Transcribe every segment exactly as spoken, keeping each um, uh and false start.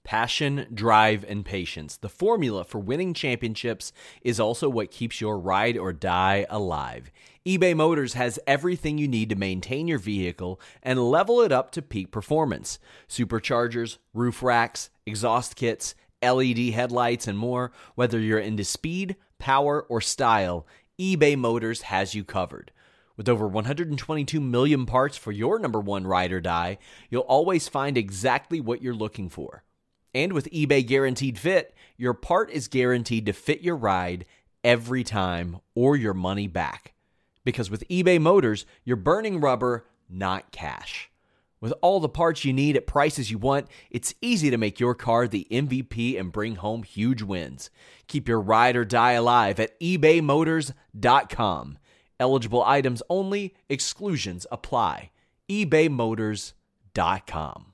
Passion, drive, and patience. The formula for winning championships is also what keeps your ride or die alive. eBay Motors has everything you need to maintain your vehicle and level it up to peak performance. Superchargers, roof racks, exhaust kits, L E D headlights, and more. Whether you're into speed, power, or style, eBay Motors has you covered. With over one hundred twenty-two million parts for your number one ride or die, you'll always find exactly what you're looking for. And with eBay Guaranteed Fit, your part is guaranteed to fit your ride every time or your money back. Because with eBay Motors, you're burning rubber, not cash. With all the parts you need at prices you want, it's easy to make your car the M V P and bring home huge wins. Keep your ride or die alive at ebay motors dot com. Eligible items only, exclusions apply. ebay motors dot com.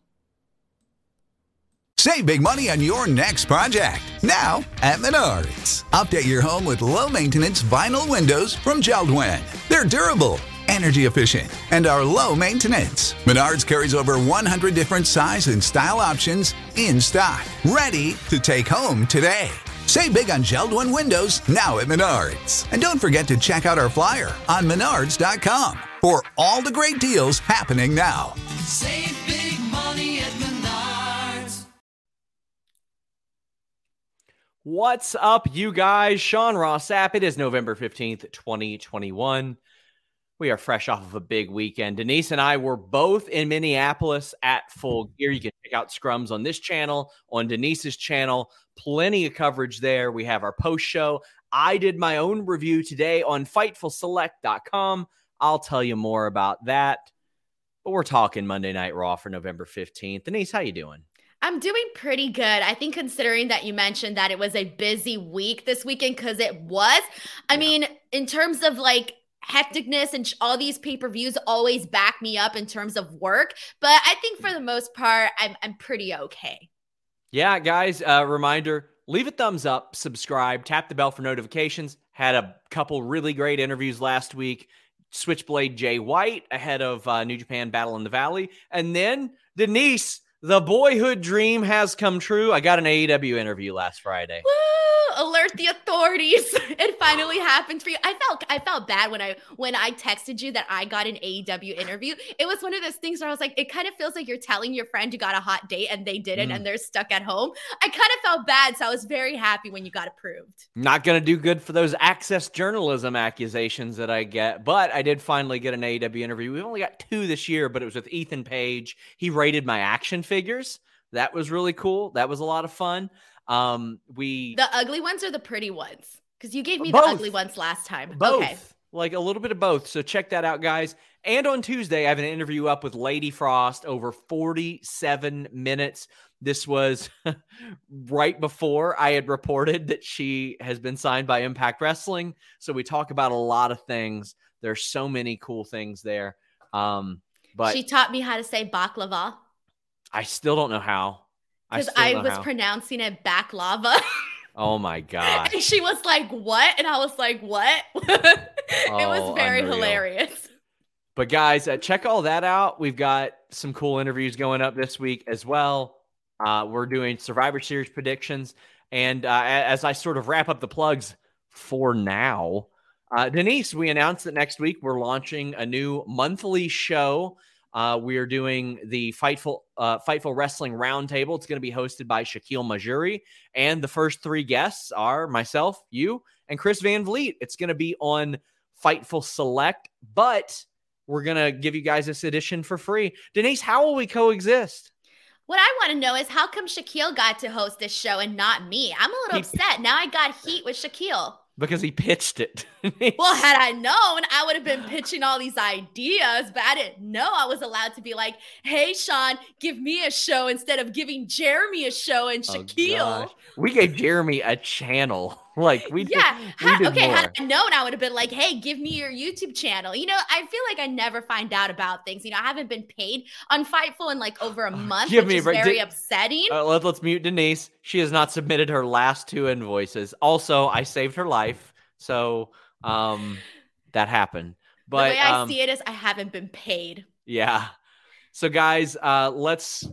Save big money on your next project, now at Menards. Update your home with low-maintenance vinyl windows from Jeld-Wen. They're durable, energy efficient, and are low maintenance. Menards carries over one hundred different size and style options in stock, ready to take home today. Save big on Jeld-Wen windows now at Menards. And don't forget to check out our flyer on menards dot com for all the great deals happening now. Save big money at Menards. What's up, you guys? Sean Ross Sapp. It is November fifteenth, twenty twenty-one. We are fresh off of a big weekend. Denise and I were both in Minneapolis at Full Gear. You can check out Scrums on this channel, on Denise's channel. Plenty of coverage there. We have our post show. I did my own review today on fightful select dot com. I'll tell you more about that. But we're talking Monday Night Raw for November fifteenth. Denise, how you doing? I'm doing pretty good. I think considering that you mentioned that it was a busy week this weekend, because it was. I yeah. mean, in terms of like hecticness and all these pay-per-views always back me up in terms of work. But I think for the most part, I'm I'm pretty okay. Yeah, guys, uh, reminder, leave a thumbs up, subscribe, tap the bell for notifications. Had a couple really great interviews last week. Switchblade Jay White ahead of uh, New Japan Battle in the Valley. And then Denise, the boyhood dream has come true. I got an A E W interview last Friday. Woo! Alert the authorities. It finally happened for you. I felt I felt bad when I when I texted you that I got an A E W interview. It was one of those things where I was like, it kind of feels like you're telling your friend you got a hot date and they didn't mm. and they're stuck at home. I kind of felt bad, so I was very happy when you got approved. Not going to do good for those access journalism accusations that I get, but I did finally get an A E W interview. We've only got two this year, but it was with Ethan Page. He rated my action figures. That was really cool. That was a lot of fun. Um, we the ugly ones or the pretty ones? Because you gave me both. the ugly ones last time. Both, okay. Like a little bit of both. So check that out, guys. And on Tuesday, I have an interview up with Lady Frost, over forty-seven minutes. This was right before I had reported that she has been signed by Impact Wrestling. So we talk about a lot of things. There's so many cool things there. Um, but she taught me how to say baklava. I still don't know how. Because I, I was how. pronouncing it baklava. Oh my God. And she was like, what? And I was like, what? It oh, was very unreal. hilarious. But guys, uh, check all that out. We've got some cool interviews going up this week as well. Uh, we're doing Survivor Series predictions. And uh, as I sort of wrap up the plugs for now, uh, Denise, we announced that next week we're launching a new monthly show. Uh, we are doing the Fightful uh, Fightful Wrestling Roundtable. It's going to be hosted by Shaquille Majuri. And the first three guests are myself, you, and Chris Van Vliet. It's going to be on Fightful Select, but we're going to give you guys this edition for free. Denise, how will we coexist? What I want to know is how come Shaquille got to host this show and not me? I'm a little he, upset. Now I got heat with Shaquille. Because he pitched it. Well, had I known, I would have been pitching all these ideas, but I didn't know I was allowed to be like, hey, Sean, give me a show instead of giving Jeremy a show and Shaquille. Oh, we gave Jeremy a channel. Like, we yeah. did, ha- we did okay, more. had I known, I would have been like, hey, give me your YouTube channel. You know, I feel like I never find out about things. You know, I haven't been paid on Fightful in like over a month, give which me is a very Di- upsetting. Uh, let, let's mute Denise. She has not submitted her last two invoices. Also, I saved her life. So um, that happened. But the way I um, see it is I haven't been paid. Yeah. So guys, uh, let's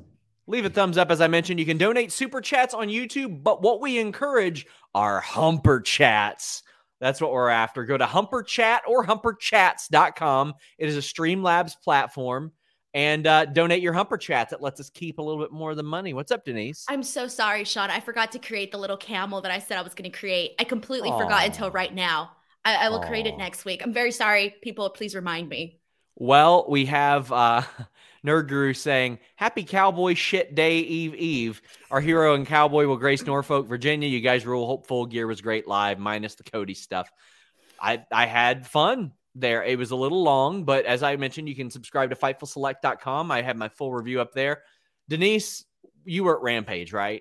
Leave a thumbs up. As I mentioned, you can donate super chats on YouTube, but what we encourage are humper chats. That's what we're after. Go to Humper Chat or humper chats dot com. It is a Streamlabs platform. And uh, donate your Humper Chats. That lets us keep a little bit more of the money. What's up, Denise? I'm so sorry, Sean. I forgot to create the little camel that I said I was going to create. I completely Aww. forgot until right now. I, I will Aww. create it next week. I'm very sorry. People, please remind me. Well, we have uh, Nerd Guru saying, Happy Cowboy Shit Day Eve Eve. Our hero and cowboy will grace Norfolk, Virginia. You guys rule. Hope Full Gear was great live, minus the Cody stuff. I I had fun there. It was a little long, but as I mentioned, you can subscribe to Fightful Select dot com. I have my full review up there. Denise, you were at Rampage, right?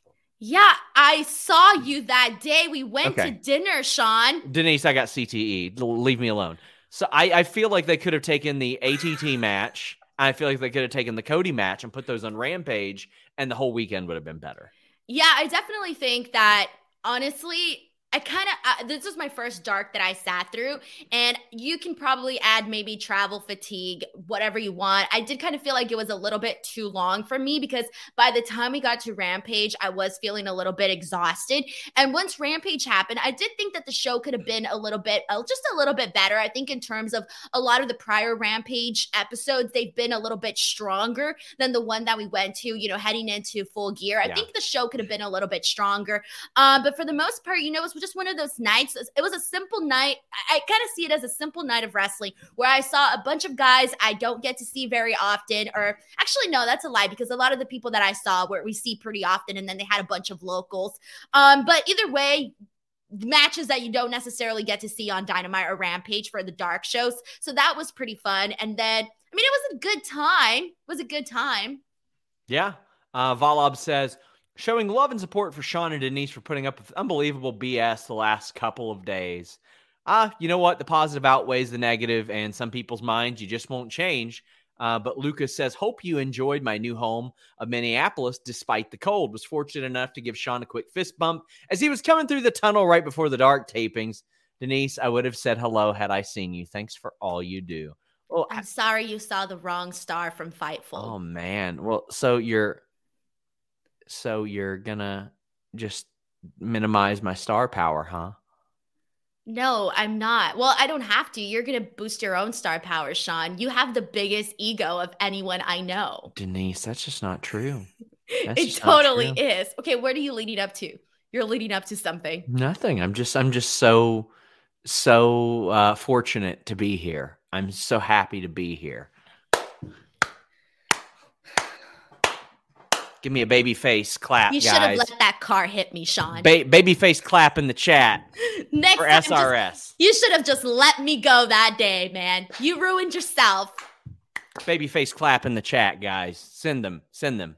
Yeah, I saw you that day. We went Okay. to dinner, Sean. Denise, I got C T E. Leave me alone. So I, I feel like they could have taken the A T T match. I feel like they could have taken the Cody match and put those on Rampage, and the whole weekend would have been better. Yeah, I definitely think that, honestly, I kind of, uh, this was my first dark that I sat through, and you can probably add maybe travel fatigue, whatever you want. I did kind of feel like it was a little bit too long for me because by the time we got to Rampage, I was feeling a little bit exhausted. And once Rampage happened, I did think that the show could have been a little bit, uh, just a little bit better. I think in terms of a lot of the prior Rampage episodes, they've been a little bit stronger than the one that we went to, you know, heading into Full Gear. I Yeah. think the show could have been a little bit stronger. Uh, but for the most part, you know, it was just one of those nights. It was a simple night. I, I kind of see it as a simple night of wrestling where I saw a bunch of guys I don't get to see very often, or actually, no, that's a lie because a lot of the people that I saw where we see pretty often, and then they had a bunch of locals. Um, but either way, matches that you don't necessarily get to see on Dynamite or Rampage for the dark shows. So that was pretty fun. And then, I mean, it was a good time. It was a good time. Yeah. Uh, Valob says, showing love and support for Sean and Denise for putting up with unbelievable B S the last couple of days. Ah, uh, you know what? The positive outweighs the negative, and some people's minds you just won't change. Uh, but Lucas says, hope you enjoyed my new home of Minneapolis despite the cold. Was fortunate enough to give Sean a quick fist bump as he was coming through the tunnel right before the dark tapings. Denise, I would have said hello had I seen you. Thanks for all you do. Well, I'm sorry you saw the wrong star from Fightful. Oh, man. Well, so you're... So you're gonna just minimize my star power, huh? No, I'm not. Well, I don't have to. You're going to boost your own star power, Sean. You have the biggest ego of anyone I know. Denise, that's just not true. That's It just not totally true. is. Okay, what are you leading up to? You're leading up to something. Nothing. I'm just I'm just so so uh, fortunate to be here. I'm so happy to be here. Give me a baby face clap, You guys. should have let that car hit me, Sean. Ba- baby face clap in the chat Next for time, S R S. just- you should have just let me go that day, man. You ruined yourself. Baby face clap in the chat, guys. Send them. Send them.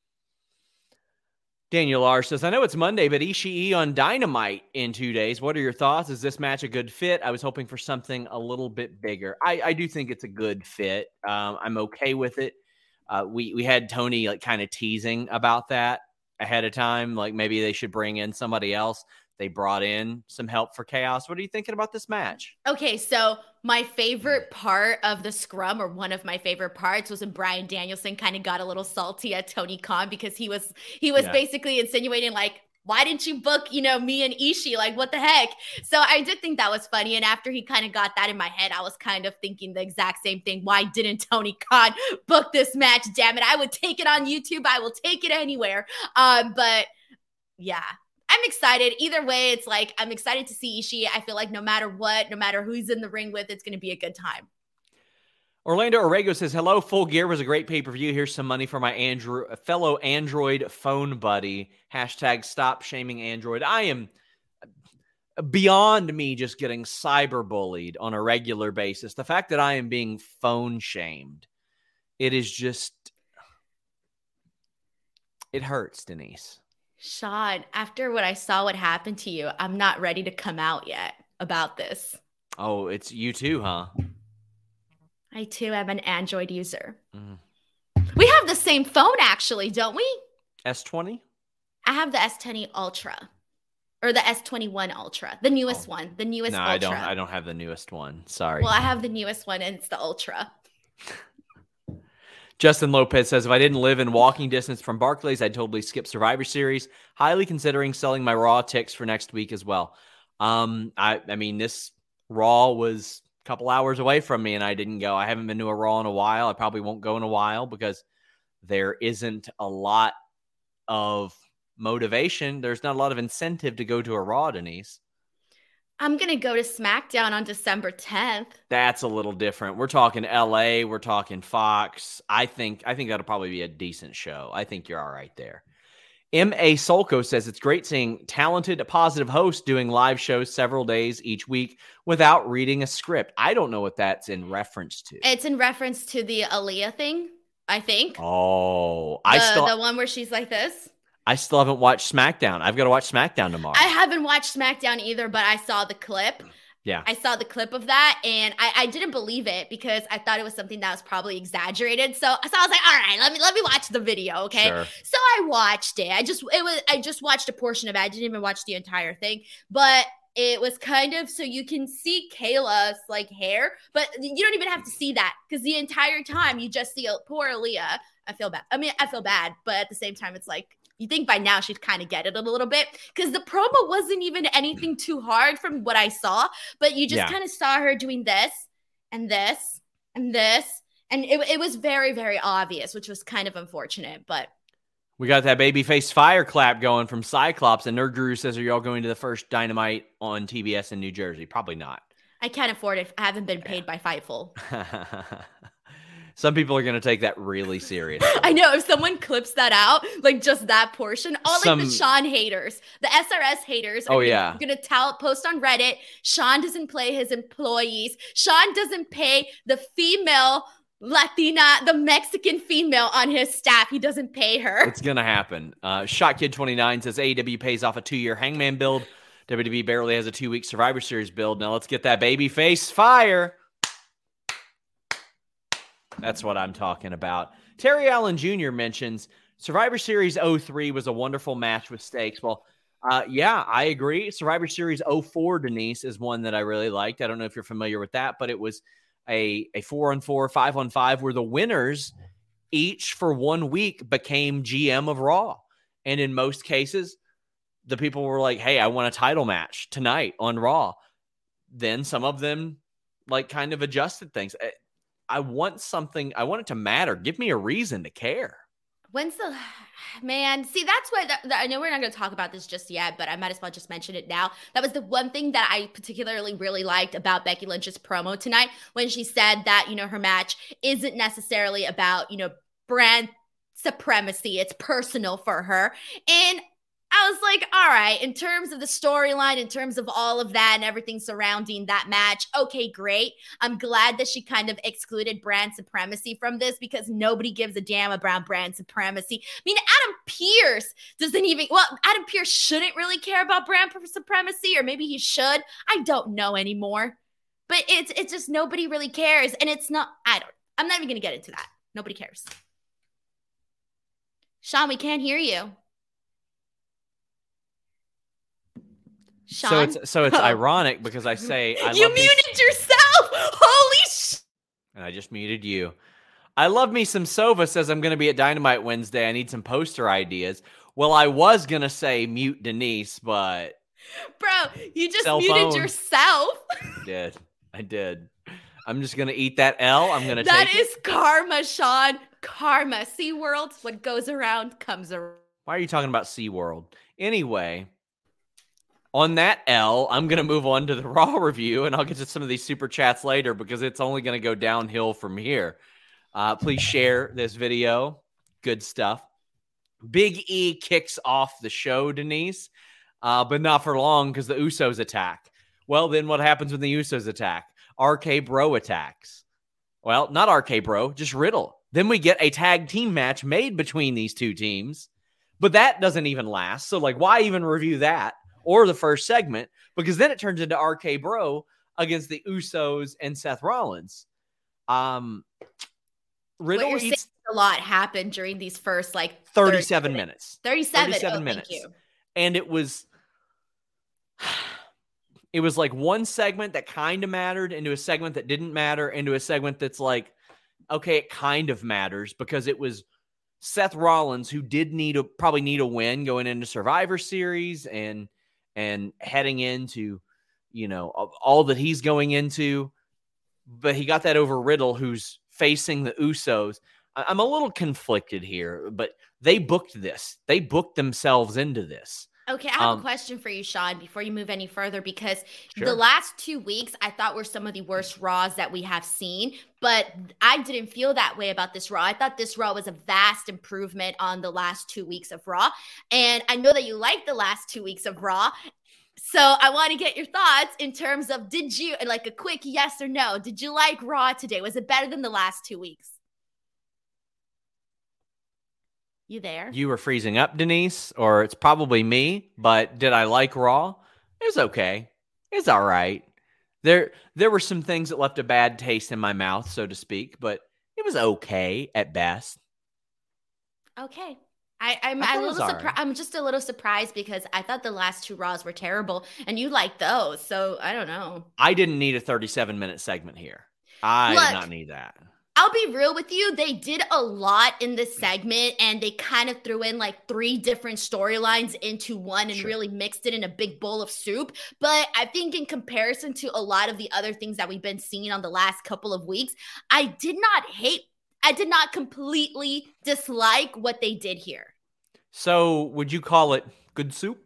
Daniel R says, I know it's Monday, but Ishii on Dynamite in two days. What are your thoughts? Is this match a good fit? I was hoping for something a little bit bigger. I, I do think it's a good fit. Um, I'm okay with it. Uh, we, we had Tony like kind of teasing about that ahead of time. Like maybe they should bring in somebody else. They brought in some help for Chaos. What are you thinking about this match? Okay, so my favorite part of the scrum, or one of my favorite parts, was when Bryan Danielson kind of got a little salty at Tony Khan because he was he was Yeah. basically insinuating like, why didn't you book, you know, me and Ishii? Like, what the heck? So I did think that was funny. And after he kind of got that in my head, I was kind of thinking the exact same thing. Why didn't Tony Khan book this match? Damn it. I would take it on YouTube. I will take it anywhere. Um, but yeah, I'm excited. Either way, it's like, I'm excited to see Ishii. I feel like no matter what, no matter who he's in the ring with, it's going to be a good time. Orlando Orrego says, hello, Full Gear was a great pay-per-view. Here's some money for my Andro- fellow Android phone buddy. Hashtag stop shaming Android. I am beyond me just getting cyberbullied on a regular basis. The fact that I am being phone shamed, it is just, it hurts, Denise. Sean, after what I saw what happened to you, I'm not ready to come out yet about this. Oh, it's you too, huh? I too am an Android user. Mm. We have the same phone, actually, don't we? S twenty? I have the S twenty Ultra, or the S twenty-one Ultra, the newest Oh. one, the newest No, Ultra. I don't. I don't have the newest one. Sorry. Well, I have the newest one, and it's the Ultra. Justin Lopez says, if I didn't live in walking distance from Barclays, I'd totally skip Survivor Series. Highly considering selling my Raw ticks for next week as well. Um, I, I mean, this Raw was a couple hours away from me and I didn't go. I haven't been to a Raw in a while. I probably won't go in a while because there isn't a lot of motivation. There's not a lot of incentive to go to a Raw, Denise. I'm going to go to SmackDown on December tenth. That's a little different. We're talking L A. We're talking Fox. I think I think that'll probably be a decent show. I think you're all right there. M A. Solko says, it's great seeing talented, positive hosts doing live shows several days each week without reading a script. I don't know what that's in reference to. It's in reference to the Aaliyah thing, I think. Oh, the, I still the one where she's like this. I still haven't watched SmackDown. I've got to watch SmackDown tomorrow. I haven't watched SmackDown either, but I saw the clip. Yeah. I saw the clip of that, and I, I didn't believe it because I thought it was something that was probably exaggerated. So, so I was like, all right, let me let me watch the video, okay? Sure. So I watched it. I just it was I just watched a portion of it. I didn't even watch the entire thing, but it was kind of so you can see Kayla's like hair, but you don't even have to see that because the entire time you just see a poor Aaliyah. I feel bad. I mean, I feel bad, but at the same time, it's like, you think by now she'd kind of get it a little bit because the promo wasn't even anything too hard from what I saw, but you just Yeah. kind of saw her doing this and this and this. And it, it was very, very obvious, which was kind of unfortunate, but We got that babyface fire clap going from Cyclops, and Nerd Guru says, are y'all going to the first Dynamite on T B S in New Jersey? Probably not. I can't afford it. I haven't been paid by Fightful. Some people are going to take that really serious. I know. If someone clips that out, like just that portion, all like Some- the Sean haters, the S R S haters are Oh, gonna, yeah. gonna tell post on Reddit, Sean doesn't play his employees. Sean doesn't pay the female Latina, the Mexican female on his staff. He doesn't pay her. It's going to happen. Uh, Shotkid twenty-nine says A E W pays off a two-year Hangman build. W W E barely has a two-week Survivor Series build. Now let's get that babyface fire. That's what I'm talking about. Terry Allen Junior mentions Survivor Series oh three was a wonderful match with stakes. Well, uh, yeah, I agree. Survivor Series oh four, Denise, is one that I really liked. I don't know if you're familiar with that, but it was a, a four on four, five on five, where the winners each for one week became G M of Raw. And in most cases, the people were like, hey, I want a title match tonight on Raw. Then some of them like kind of adjusted things. I want something, I want it to matter. Give me a reason to care. When's the man? See, that's why the, the, I know we're not going to talk about this just yet, but I might as well just mention it now. That was the one thing that I particularly really liked about Becky Lynch's promo tonight when she said that, you know, her match isn't necessarily about, you know, brand supremacy. It's personal for her. And I was like, all right, in terms of the storyline, in terms of all of that and everything surrounding that match, okay, great. I'm glad that she kind of excluded brand supremacy from this because nobody gives a damn about brand supremacy. I mean, Adam Pearce doesn't even, well, Adam Pearce shouldn't really care about brand supremacy, or maybe he should. I don't know anymore. But it's it's just nobody really cares. And it's not, I don't, I'm not even going to get into that. Nobody cares. Sean, we can't hear you. Sean? So it's so it's Oh. ironic because I say I You love me, muted yourself. Holy sh! and I just muted you. I love me some Sova says I'm going to be at Dynamite Wednesday. I need some poster ideas. Well, I was going to say mute Denise, but Bro, you just Cell muted phone. yourself. I did. I did. I'm just going to eat that L. I'm going to That take is it. karma, Sean. Karma. SeaWorld, what goes around comes around. Why are you talking about SeaWorld? Anyway, on that L, I'm going to move on to the Raw review, and I'll get to some of these super chats later because it's only going to go downhill from here. Uh, please share this video. Good stuff. Big E kicks off the show, Denise, uh, but not for long because the Usos attack. Well, then what happens when the Usos attack? R K Bro attacks. Well, not R K Bro, just Riddle. Then we get a tag team match made between these two teams, but that doesn't even last. So, like, why even review that or the first segment? Because then it turns into R K Bro against the Usos and Seth Rollins. Um, Riddle What you're eats saying a lot happened during these first like thirty-seven thirty minutes. thirty-seven, thirty-seven oh, minutes. Thank you. And it was it was like one segment that kind of mattered into a segment that didn't matter into a segment that's like okay, it kind of matters because it was Seth Rollins who did need a probably need a win going into Survivor Series and and heading into, you know, all that he's going into. But he got that over Riddle, who's facing the Usos. I'm a little conflicted here, but they booked this. They booked themselves into this. Okay, I have Um, a question for you, Sean, before you move any further, because Sure. the last two weeks I thought were some of the worst Raws that we have seen, but I didn't feel that way about this Raw. I thought this Raw was a vast improvement on the last two weeks of Raw, and I know that you like the last two weeks of Raw, so I want to get your thoughts in terms of, did you, like a quick yes or no, did you like Raw today? Was it better than the last two weeks? You there? You were freezing up, Denise, or it's probably me, but did I like Raw? It was okay. It's all right. There there were some things that left a bad taste in my mouth, so to speak, but it was okay at best. Okay. I, I'm I a thought it little was all surprised. right. I'm just a little surprised because I thought the last two Raws were terrible, and you like those. So I don't know. I didn't need a thirty-seven minute segment here. I Look, did not need that. I'll be real with you. They did a lot in this segment, and they kind of threw in like three different storylines into one and Sure. really mixed it in a big bowl of soup. But I think in comparison to a lot of the other things that we've been seeing on the last couple of weeks, I did not hate, I did not completely dislike what they did here. So would you call it good soup?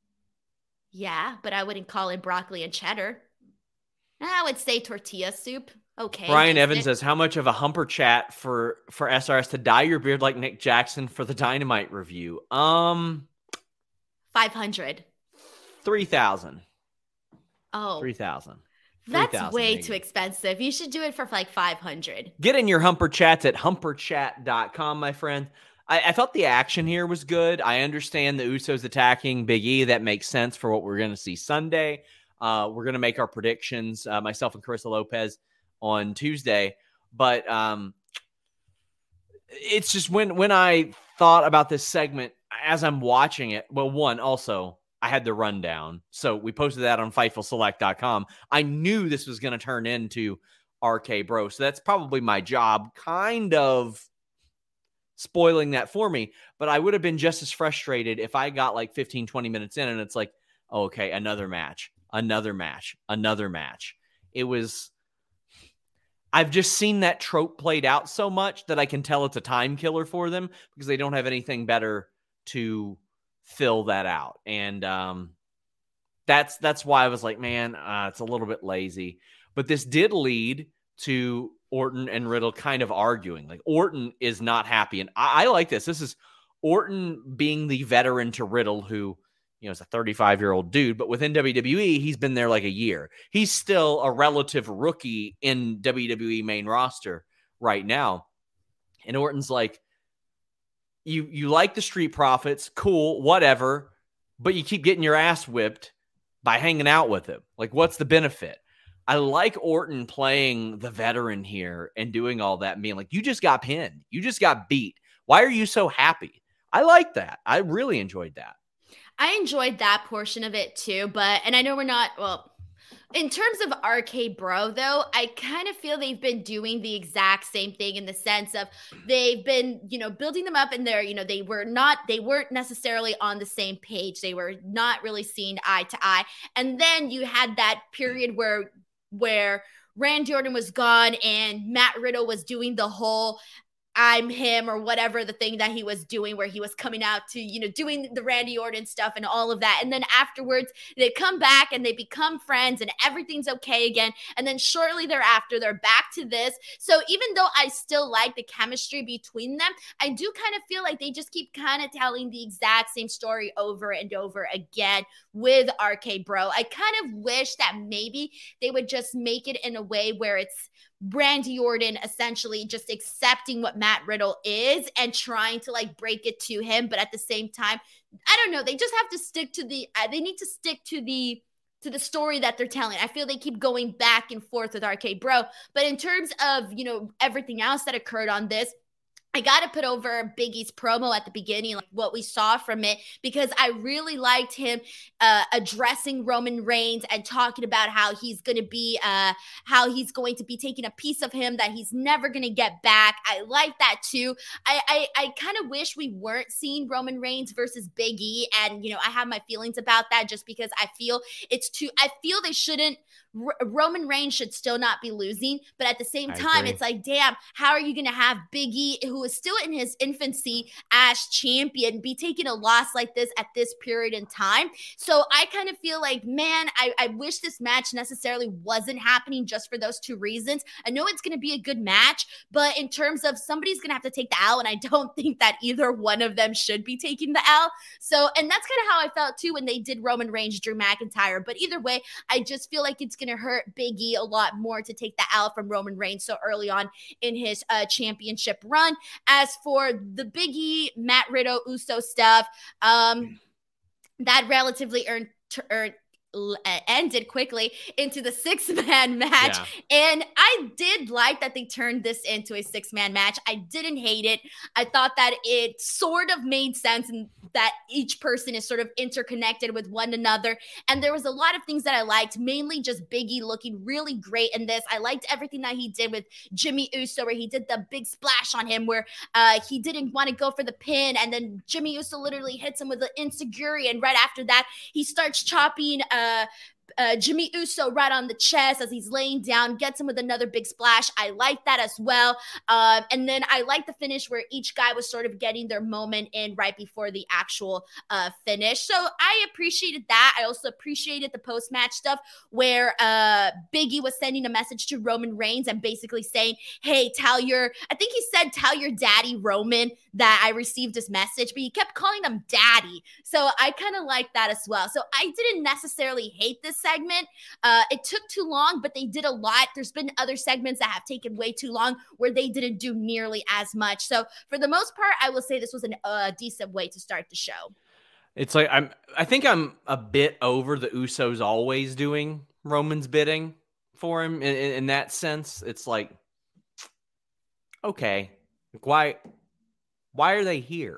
Yeah, but I wouldn't call it broccoli and cheddar. I would say tortilla soup. Okay. Brian decent. Evans says, how much of a humper chat for, for S R S to dye your beard like Nick Jackson for the Dynamite review? Um, five hundred. three thousand. Oh, three thousand. that's three thousand way maybe. too expensive. You should do it for like five hundred. Get in your humper chats at humper chat dot com, my friend. I, I felt the action here was good. I understand the Usos attacking Big E. That makes sense for what we're going to see Sunday. Uh, we're going to make our predictions, uh, myself and Carissa Lopez, on Tuesday. But um, it's just when when I thought about this segment as I'm watching it, well, one, also, I had the rundown. So we posted that on Fightful Select dot com. I knew this was going to turn into R K Bro. So that's probably my job, kind of spoiling that for me. But I would have been just as frustrated if I got like fifteen, twenty minutes in and it's like, oh, okay, another match, another match, another match. It was, I've just seen that trope played out so much that I can tell it's a time killer for them because they don't have anything better to fill that out. And um, that's that's why I was like, man, uh, it's a little bit lazy. But this did lead to Orton and Riddle kind of arguing. Like Orton is not happy. And I, I like this. This is Orton being the veteran to Riddle, who, you know, is a thirty-five-year-old dude, but within W W E, he's been there like a year. He's still a relative rookie in W W E main roster right now. And Orton's like, you you like the Street Profits, cool, whatever, but you keep getting your ass whipped by hanging out with him. Like, what's the benefit? I like Orton playing the veteran here and doing all that and being like, you just got pinned. You just got beat. Why are you so happy? I like that. I really enjoyed that. I enjoyed that portion of it too, but, and I know we're not, well, in terms of R K Bro, though, I kind of feel they've been doing the exact same thing in the sense of they've been, you know, building them up in there. You know, they were not, they weren't necessarily on the same page. They were not really seeing eye to eye. And then you had that period where, where Randy Orton was gone and Matt Riddle was doing the whole I'm him or whatever the thing that he was doing where he was coming out to, you know, doing the Randy Orton stuff and all of that. And then afterwards they come back and they become friends and everything's okay again. And then shortly thereafter, they're back to this. So even though I still like the chemistry between them, I do kind of feel like they just keep kind of telling the exact same story over and over again with R K Bro. I kind of wish that maybe they would just make it in a way where it's Randy Orton essentially just accepting what Matt Riddle is and trying to like break it to him. But at the same time, I don't know. They just have to stick to the, uh, they need to stick to the, to the story that they're telling. I feel they keep going back and forth with R K Bro. But in terms of, you know, everything else that occurred on this, I got to put over Big E's promo at the beginning, like what we saw from it, because I really liked him uh, addressing Roman Reigns and talking about how he's going to be, uh, how he's going to be taking a piece of him that he's never going to get back. I like that too. I I, I kind of wish we weren't seeing Roman Reigns versus Big E, and you know I have my feelings about that just because I feel it's too. I feel they shouldn't. R- Roman Reigns should still not be losing, but at the same I time, agree. it's like, damn, how are you going to have Big E, who is still in his infancy as champion, be taking a loss like this at this period in time? So I kind of feel like, man, I, I wish this match necessarily wasn't happening just for those two reasons. I know it's going to be a good match, but in terms of somebody's going to have to take the L, and I don't think that either one of them should be taking the L. So, and that's kind of how I felt too when they did Roman Reigns, Drew McIntyre. But either way, I just feel like it's going to hurt Big E a lot more to take the L from Roman Reigns so early on in his uh, championship run. As for the Big E, Matt Riddle, Uso stuff, um, that relatively earned, earned ended quickly into the six-man match. Yeah. And I did like that they turned this into a six-man match. I didn't hate it. I thought that it sort of made sense and that each person is sort of interconnected with one another. And there was a lot of things that I liked, mainly just Big E looking really great in this. I liked everything that he did with Jimmy Uso, where he did the big splash on him, where uh, he didn't want to go for the pin. And then Jimmy Uso literally hits him with an enziguri. And right after that, he starts chopping uh, Uh, uh, Jimmy Uso right on the chest as he's laying down, gets him with another big splash. I like that as well. Um, and then I like the finish where each guy was sort of getting their moment in right before the actual uh, finish. So I appreciated that. I also appreciated the post-match stuff where uh, Big E was sending a message to Roman Reigns and basically saying, hey, tell your, I think he said, tell your daddy Roman that I received this message, but he kept calling him daddy. So I kind of like that as well. So I didn't necessarily hate this segment. Uh, it took too long, but they did a lot. There's been other segments that have taken way too long where they didn't do nearly as much. So for the most part, I will say this was a uh, decent way to start the show. It's like, I'm, I think I'm a bit over the Usos always doing Roman's bidding for him in, in, in that sense. It's like, okay, why, why are they here?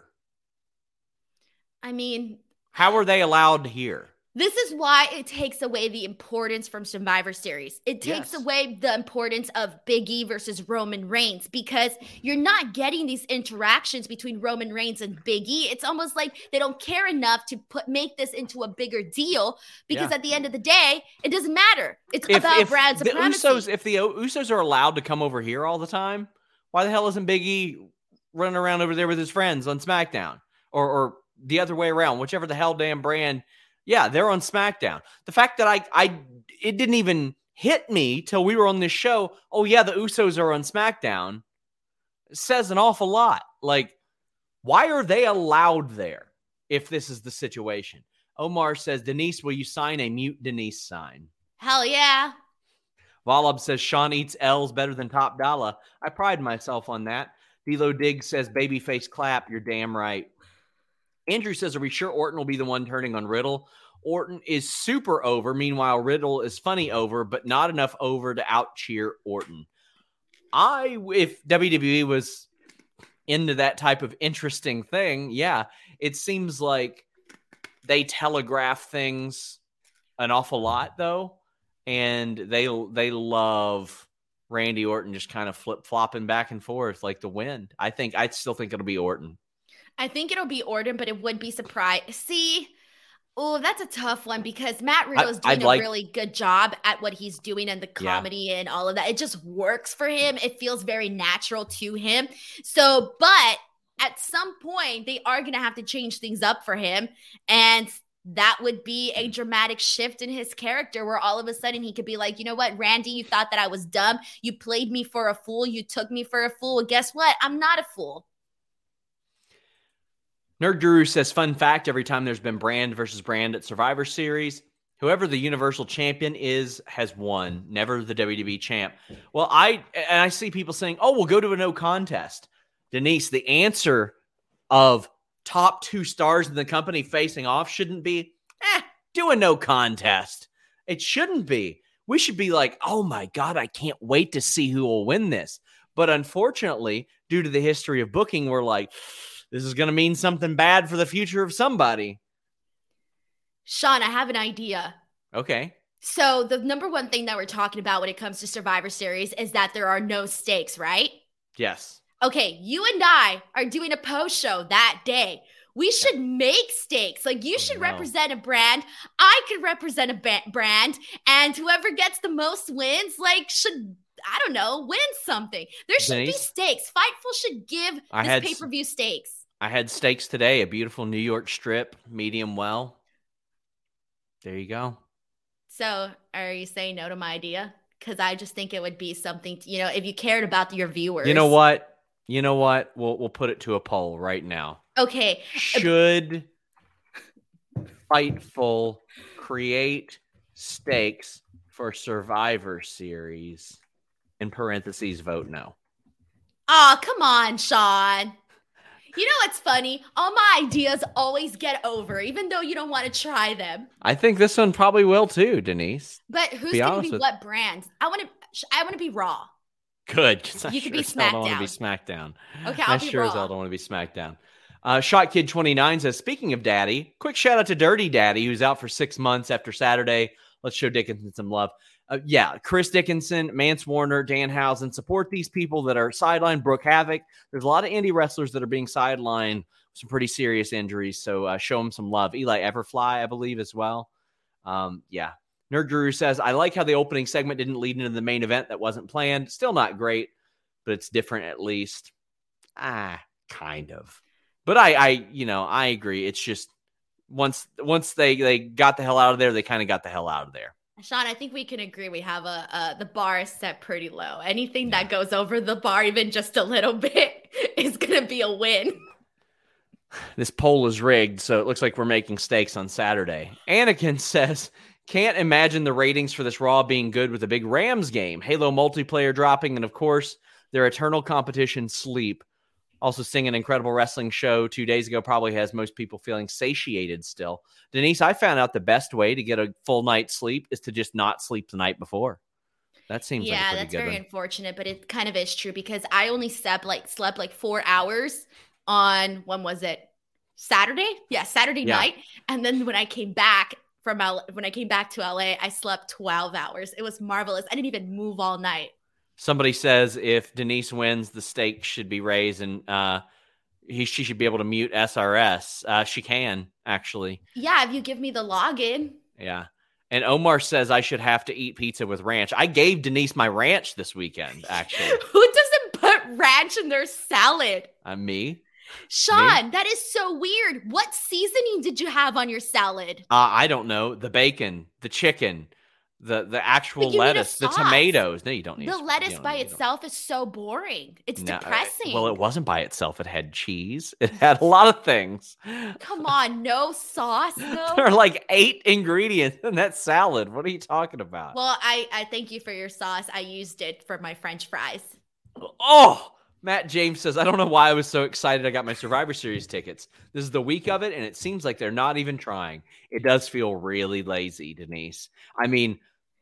I mean, how are they allowed here? This is why it takes away the importance from Survivor Series. It takes yes. away the importance of Big E versus Roman Reigns because you're not getting these interactions between Roman Reigns and Big E. It's almost like they don't care enough to put make this into a bigger deal because yeah. at the end of the day, it doesn't matter. It's if, about if brand supremacy. The Usos, if the Usos are allowed to come over here all the time, why the hell isn't Big E running around over there with his friends on SmackDown? Or, or the other way around, whichever the hell damn brand. Yeah, they're on SmackDown. The fact that I, I, it didn't even hit me till we were on this show. Oh yeah, the Usos are on SmackDown. Says an awful lot. Like, why are they allowed there if this is the situation? Omar says, Denise, will you sign a mute Denise sign? Hell yeah. Volab says, Sean eats L's better than Top Dollar. I pride myself on that. D'Lo Diggs says, babyface clap. You're damn right. Andrew says, are we sure Orton will be the one turning on Riddle? Orton is super over. Meanwhile, Riddle is funny over, but not enough over to out-cheer Orton. I, if W W E was into that type of interesting thing, yeah, it seems like they telegraph things an awful lot, though, and they they love Randy Orton just kind of flip-flopping back and forth like the wind. I think, I still think it'll be Orton. I think it'll be Orton, but it would be surprise. See, oh, that's a tough one because Matt Riddle is doing I'd a like, really good job at what he's doing and the comedy yeah. and all of that. It just works for him. It feels very natural to him. So, but at some point, they are going to have to change things up for him. And that would be a dramatic shift in his character where all of a sudden he could be like, you know what, Randy, you thought that I was dumb. You played me for a fool. You took me for a fool. Well, guess what? I'm not a fool. Nerd Guru says, fun fact, every time there's been brand versus brand at Survivor Series, whoever the Universal Champion is has won, never the W W E Champ. Well, I and I see people saying, oh, we'll go to a no contest. Denise, the answer of top two stars in the company facing off shouldn't be, eh, do a no contest. It shouldn't be. We should be like, oh my God, I can't wait to see who will win this. But unfortunately, due to the history of booking, we're like, this is going to mean something bad for the future of somebody. Sean, I have an idea. Okay. So the number one thing that we're talking about when it comes to Survivor Series is that there are no stakes, right? Yes. Okay, you and I are doing a post show that day. We should make stakes. Like, you Oh, should no. represent a brand. I could represent a ba- brand. And whoever gets the most wins, like, should, I don't know, win something. There should be Denise? stakes. Fightful should give I this had s- pay-per-view stakes. I had steaks today, a beautiful New York strip, medium well. There you go. So are you saying no to my idea? Because I just think it would be something, to, you know, if you cared about your viewers. You know what? You know what? We'll we'll put it to a poll right now. Okay. Should Fightful create stakes for Survivor Series? In parentheses, vote no. Oh, come on, Sean. You know what's funny? All my ideas always get over, even though you don't want to try them. I think this one probably will too, Denise. But who's Be going to honest be with- what brand? I want to. I want to be Raw. Good. 'Cause I You could sure be as hell don't want to be SmackDown. SmackDown. Okay, I I'll be sure as Raw. hell don't want to be SmackDown. Uh, Shot Kid twenty-nine says, speaking of Daddy, quick shout out to Dirty Daddy, who's out for six months after Saturday. Let's show Dickinson some love. Uh, yeah, Chris Dickinson, Mance Warner, Danhausen, support these people that are sidelined. Brooke Havoc. There's a lot of indie wrestlers that are being sidelined with some pretty serious injuries, so uh, show them some love. Eli Everfly, I believe, as well. Um, yeah. Nerd Guru says, I like how the opening segment didn't lead into the main event that wasn't planned. Still not great, but it's different at least. Ah, kind of. But I, I, you know, I agree. It's just once once they, they got the hell out of there, they kind of got the hell out of there. Sean, I think we can agree we have a uh, the bar is set pretty low. Anything that goes over the bar, even just a little bit, is going to be a win. This poll is rigged, so it looks like we're making stakes on Saturday. Anakin says, can't imagine the ratings for this Raw being good with a big Rams game, Halo multiplayer dropping, and of course, their eternal competition, Sleep. Also seeing an incredible wrestling show two days ago probably has most people feeling satiated still. Denise, I found out the best way to get a full night's sleep is to just not sleep the night before. That seems yeah, like a pretty that's good very one. unfortunate, but it kind of is true because I only slept like slept like four hours on, when was it? Saturday? Yeah, Saturday Yeah. night. And then when I came back from L- when I came back to L A, I slept twelve hours. It was marvelous. I didn't even move all night. Somebody says if Denise wins, the stakes should be raised and uh, he she should be able to mute S R S. Uh, she can, actually. Yeah, if you give me the login. Yeah. And Omar says I should have to eat pizza with ranch. I gave Denise my ranch this weekend, actually. Who doesn't put ranch in their salad? uh, me? Sean, that is so weird. What seasoning did you have on your salad? Uh, I don't know. The bacon, the chicken, the the actual But you need a lettuce, the sauce. tomatoes. No, you don't need The a- you lettuce don't by need- you don't- itself is so boring. It's No, uh, depressing. Well, it wasn't by itself. It had cheese. It had a lot of things. Come on, no sauce though. There are like eight ingredients in that salad. What are you talking about? Well, I, I thank you for your sauce. I used it for my French fries. Oh, Matt James says, I don't know why I was so excited I got my Survivor Series tickets. This is the week of it, and it seems like they're not even trying. It does feel really lazy, Denise. I mean,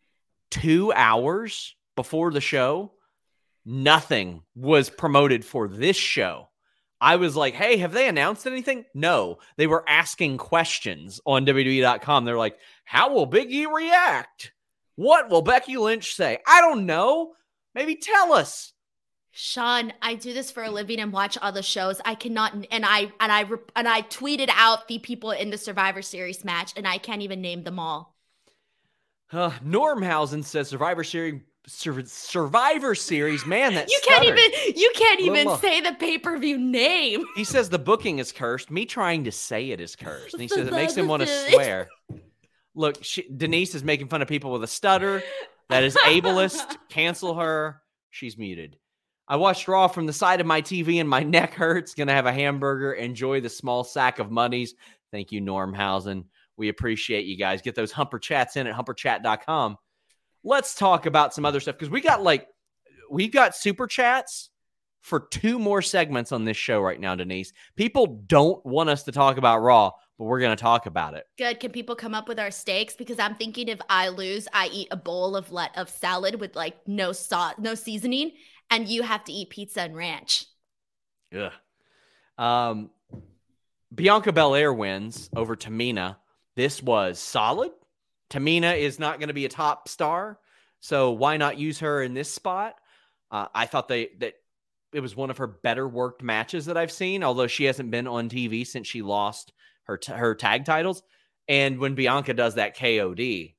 two hours before the show, nothing was promoted for this show. I was like, hey, have they announced anything? No. They were asking questions on W W E dot com. They're like, how will Big E react? What will Becky Lynch say? I don't know. Maybe tell us. Sean, I do this for a living and watch other shows. I cannot, and I and I and I tweeted out the people in the Survivor Series match, and I can't even name them all. Uh, Normhausen says Survivor Series. Sur- Survivor Series, man, that You can't stuttered. even you can't even Little- say the pay per view name. He says the booking is cursed. Me trying to say it is cursed. And he says it makes him want to swear. Look, she, Denise is making fun of people with a stutter. That is ableist. Cancel her. She's muted. I watched Raw from the side of my T V and my neck hurts. Gonna have a hamburger. Enjoy the small sack of monies. Thank you, Normhausen. We appreciate you guys. Get those Humper Chats in at humper chat dot com. Let's talk about some other stuff because we got like, we've got super chats for two more segments on this show right now, Denise. People don't want us to talk about Raw, but we're going to talk about it. Good. Can people come up with our stakes? Because I'm thinking if I lose, I eat a bowl of let of salad with like no sauce, no seasoning, and you have to eat pizza and ranch. Ugh. Um, Bianca Belair wins over Tamina. This was solid. Tamina is not going to be a top star, so why not use her in this spot? Uh, I thought they that it was one of her better worked matches that I've seen, although she hasn't been on T V since she lost her t- her tag titles. And when Bianca does that K O D,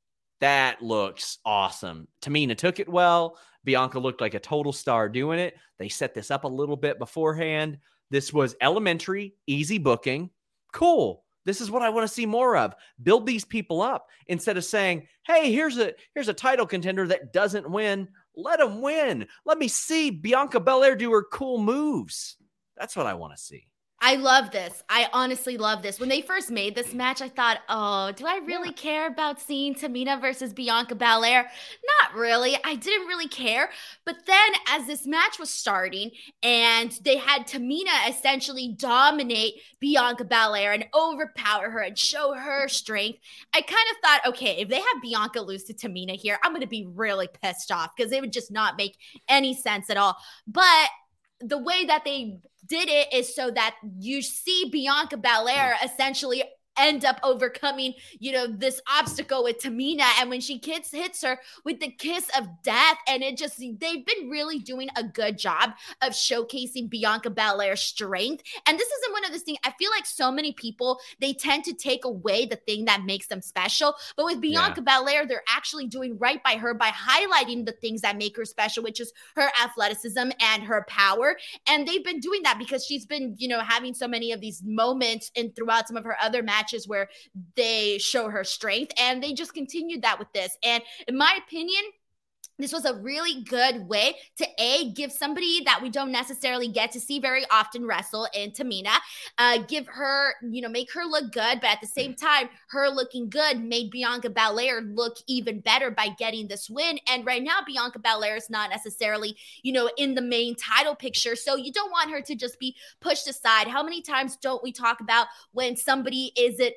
that looks awesome. Tamina took it well. Bianca looked like a total star doing it. They set this up a little bit beforehand. This was elementary, easy booking. Cool. This is what I want to see more of. Build these people up instead of saying, hey, here's a here's a title contender that doesn't win. Let them win. Let me see Bianca Belair do her cool moves. That's what I want to see. I love this. I honestly love this. When they first made this match, I thought, oh, do I really yeah. care about seeing Tamina versus Bianca Belair? Not really. I didn't really care. But then as this match was starting and they had Tamina essentially dominate Bianca Belair and overpower her and show her strength, I kind of thought, okay, if they have Bianca lose to Tamina here, I'm going to be really pissed off because it would just not make any sense at all. But the way that they did it is so that you see Bianca Belair essentially end up overcoming, you know, this obstacle with Tamina. And when she kiss, hits her with the kiss of death, and it just, they've been really doing a good job of showcasing Bianca Belair's strength. And this isn't one of those things, I feel like so many people, they tend to take away the thing that makes them special. But with Bianca yeah. Belair, they're actually doing right by her by highlighting the things that make her special, which is her athleticism and her power. And they've been doing that because she's been, you know, having so many of these moments and throughout some of her other matches where they show her strength, and they just continued that with this. And in my opinion, this was a really good way to A, give somebody that we don't necessarily get to see very often wrestle in Tamina, uh, give her, you know, make her look good, but at the same time, her looking good made Bianca Belair look even better by getting this win. And right now, Bianca Belair is not necessarily, you know, in the main title picture, so you don't want her to just be pushed aside. How many times don't we talk about when somebody isn't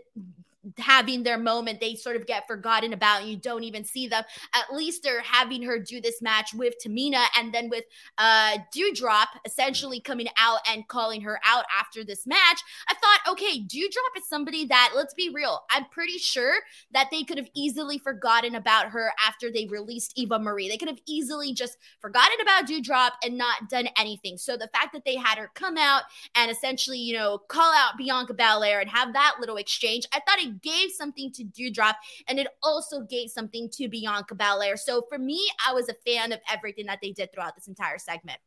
having their moment, they sort of get forgotten about and you don't even see them? At least they're having her do this match with Tamina, and then with uh Doudrop essentially coming out and calling her out after this match. I thought, okay, Doudrop is somebody that, let's be real, I'm pretty sure that they could have easily forgotten about her after they released Eva Marie. They could have easily just forgotten about Doudrop and not done anything. So the fact that they had her come out and essentially, you know, call out Bianca Belair and have that little exchange, I thought it gave something to Doudrop, and it also gave something to Bianca Belair. So for me, I was a fan of everything that they did throughout this entire segment.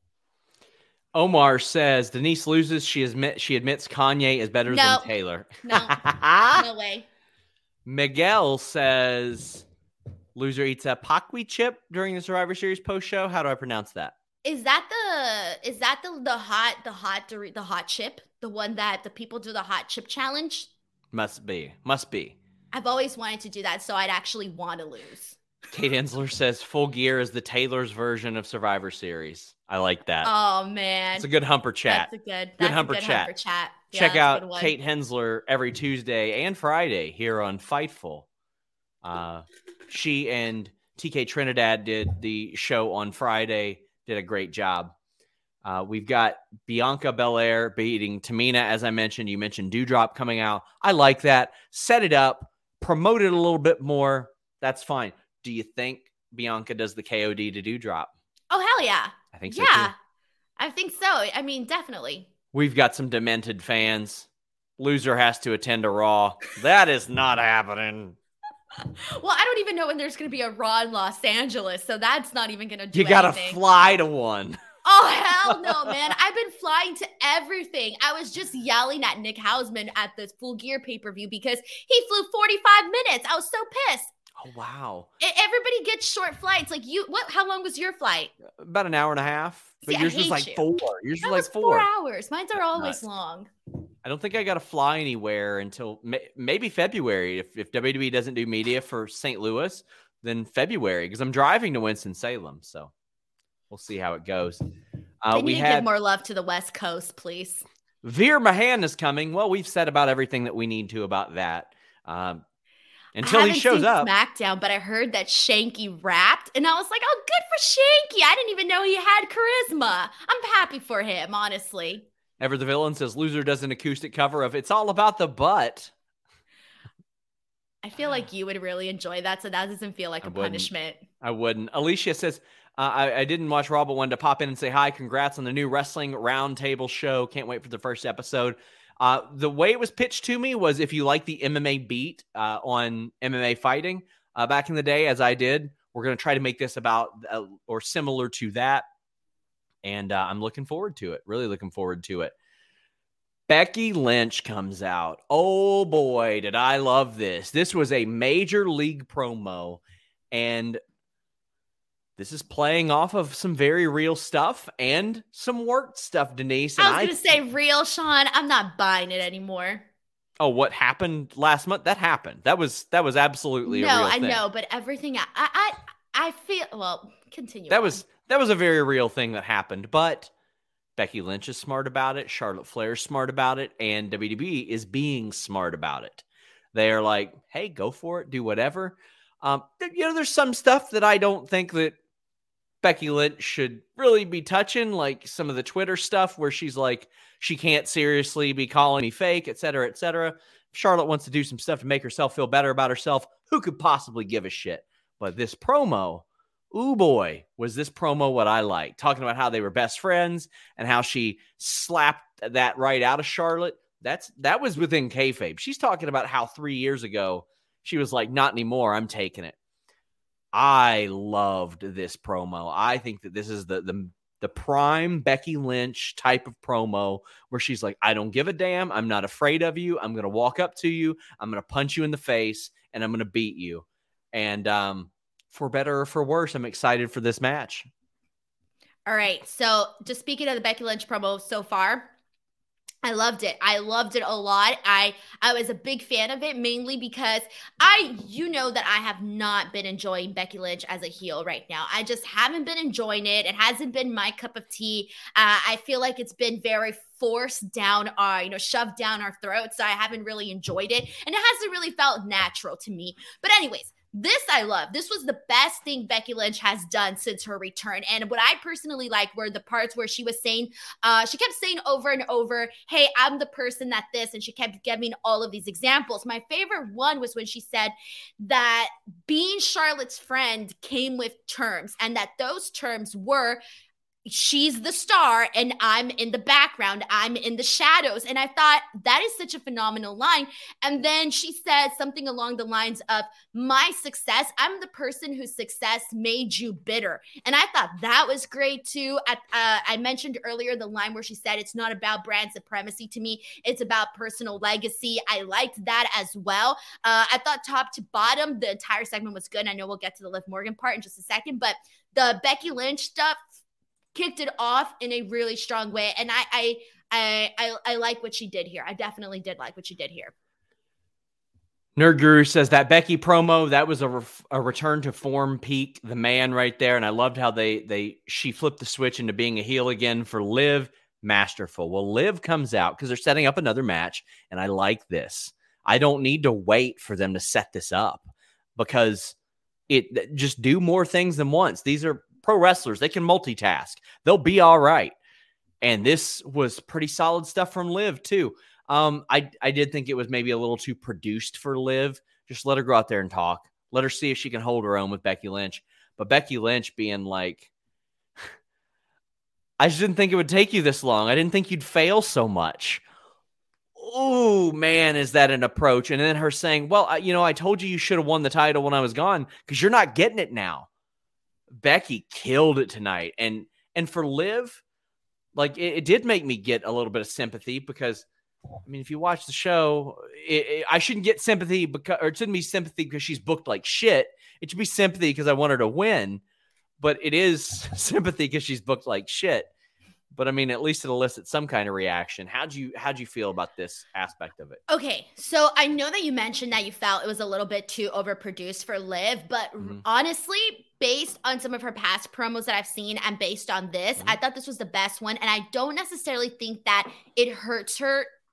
Omar says Denise loses. She admit she admits Kanye is better no, than Taylor. No, no way. Miguel says loser eats a Paqui chip during the Survivor Series post show. How do I pronounce that? Is that the is that the the hot the hot the hot chip, the one that the people do the hot chip challenge? Must be. Must be. I've always wanted to do that, so I'd actually want to lose. Kate Hensler says Full Gear is the Taylor's version of Survivor Series. I like that. Oh, man. It's a good humper chat. That's a good, that's good, humper, a good chat. humper chat. Yeah, check out Kate Hensler every Tuesday and Friday here on Fightful. Uh, she and T K Trinidad did the show on Friday, did a great job. Uh, we've got Bianca Belair beating Tamina, as I mentioned. You mentioned Doudrop coming out. I like that. Set it up. Promote it a little bit more. That's fine. Do you think Bianca does the K O D to Doudrop? Oh, hell yeah. I think so, Yeah, too. I think so. I mean, definitely. We've got some demented fans. Loser has to attend a Raw. That is not happening. Well, I don't even know when there's going to be a Raw in Los Angeles, so that's not even going to do You got to anything. fly to one. Oh, hell no, man. I've been flying to everything. I was just yelling at Nick Hausman at the Full Gear pay-per-view because he flew forty-five minutes. I was so pissed. Oh, wow. It, everybody gets short flights. Like you, what? How long was your flight? About an hour and a half. But See, yours I was hate like you. four. Yours That was was like four. four hours. Mines are always Nuts. long. I don't think I got to fly anywhere until may- maybe February. If, if W W E doesn't do media for Saint Louis, then February, because I'm driving to Winston-Salem. So we'll see how it goes. Uh, They we need to had give more love to the West Coast, please. Veer Mahan is coming. Well, we've said about everything that we need to about that. Um, until he shows seen up. SmackDown, but I heard that Shanky rapped, and I was like, oh, good for Shanky. I didn't even know he had charisma. I'm happy for him, honestly. Ever the Villain says, loser does an acoustic cover of It's All About the Butt. I feel like you would really enjoy that, so that doesn't feel like I a wouldn't. punishment. I wouldn't. Alicia says, uh, I, I didn't watch Raw, but wanted to pop in and say hi. Congrats on the new Wrestling Roundtable show. Can't wait for the first episode. Uh, the way it was pitched to me was if you like the M M A beat uh, on M M A fighting uh, back in the day, as I did, we're going to try to make this about uh, or similar to that. And uh, I'm looking forward to it. Really looking forward to it. Becky Lynch comes out. Oh boy, did I love this. This was a major league promo, and this is playing off of some very real stuff and some worked stuff, Denise. And I was going to say real, Sean. I'm not buying it anymore. Oh, what happened last month? That happened. That was that was absolutely no, a real I thing. know, but everything I I I feel well. Continue. That on. was that was a very real thing that happened, but Becky Lynch is smart about it. Charlotte Flair is smart about it, and W W E is being smart about it. They are like, "Hey, go for it, do whatever." Um, you know, there's some stuff that I don't think that Becky Lynch should really be touching, like some of the Twitter stuff where she's like, she can't seriously be calling me fake, et cetera, et cetera. If Charlotte wants to do some stuff to make herself feel better about herself, who could possibly give a shit? But this promo, ooh boy, was this promo what I liked. Talking about how they were best friends and how she slapped that right out of Charlotte. That's that was within kayfabe. She's talking about how three years ago she was like, not anymore, I'm taking it. I loved this promo. I think that this is the, the the prime Becky Lynch type of promo where she's like, I don't give a damn. I'm not afraid of you. I'm going to walk up to you. I'm going to punch you in the face and I'm going to beat you. And um, for better or for worse, I'm excited for this match. All right. So just speaking of the Becky Lynch promo so far, I loved it. I loved it a lot. I I was a big fan of it, mainly because I, you know that I have not been enjoying Becky Lynch as a heel right now. I just haven't been enjoying it. It hasn't been my cup of tea. Uh, I feel like it's been very forced down our, you know, shoved down our throats. So I haven't really enjoyed it. And it hasn't really felt natural to me. But anyways, this I love. This was the best thing Becky Lynch has done since her return. And what I personally like were the parts where she was saying, uh, she kept saying over and over, hey, I'm the person that this, and she kept giving all of these examples. My favorite one was when she said that being Charlotte's friend came with terms, and that those terms were, she's the star and I'm in the background, I'm in the shadows. And I thought that is such a phenomenal line. And then she said something along the lines of, my success, I'm the person whose success made you bitter. And I thought that was great too. At, uh, I mentioned earlier the line where she said, it's not about brand supremacy to me, it's about personal legacy. I liked that as well. Uh, I thought top to bottom, the entire segment was good. I know we'll get to the Liv Morgan part in just a second, but the Becky Lynch stuff kicked it off in a really strong way. And I, I, I, I, I like what she did here. I definitely did like what she did here. Nerd Guru says that Becky promo, that was a, re- a return to form peak, the man right there. And I loved how they, they, she flipped the switch into being a heel again for Liv. Masterful. Well, Liv comes out because they're setting up another match. And I like this. I don't need to wait for them to set this up because it just do more things than once. These are pro wrestlers. They can multitask. They'll be all right. And this was pretty solid stuff from Liv too. Um, I, I did think it was maybe a little too produced for Liv. Just let her go out there and talk. Let her see if she can hold her own with Becky Lynch. But Becky Lynch being like, I just didn't think it would take you this long. I didn't think you'd fail so much. Oh, man, is that an approach? And then her saying, well, I, you know, I told you you should have won the title when I was gone because you're not getting it now. Becky killed it tonight. And and for Liv, like, it, it did make me get a little bit of sympathy because, I mean, if you watch the show, it, it, I shouldn't get sympathy because, or it shouldn't be sympathy because she's booked like shit. It should be sympathy because I want her to win. But it is sympathy because she's booked like shit. But I mean, at least it elicits some kind of reaction. How'd you how'd you feel about this aspect of it? Okay, so I know that you mentioned that you felt it was a little bit too overproduced for Liv, but mm-hmm. honestly, based on some of her past promos that I've seen and based on this, mm-hmm. I thought this was the best one. And I don't necessarily think that it hurts her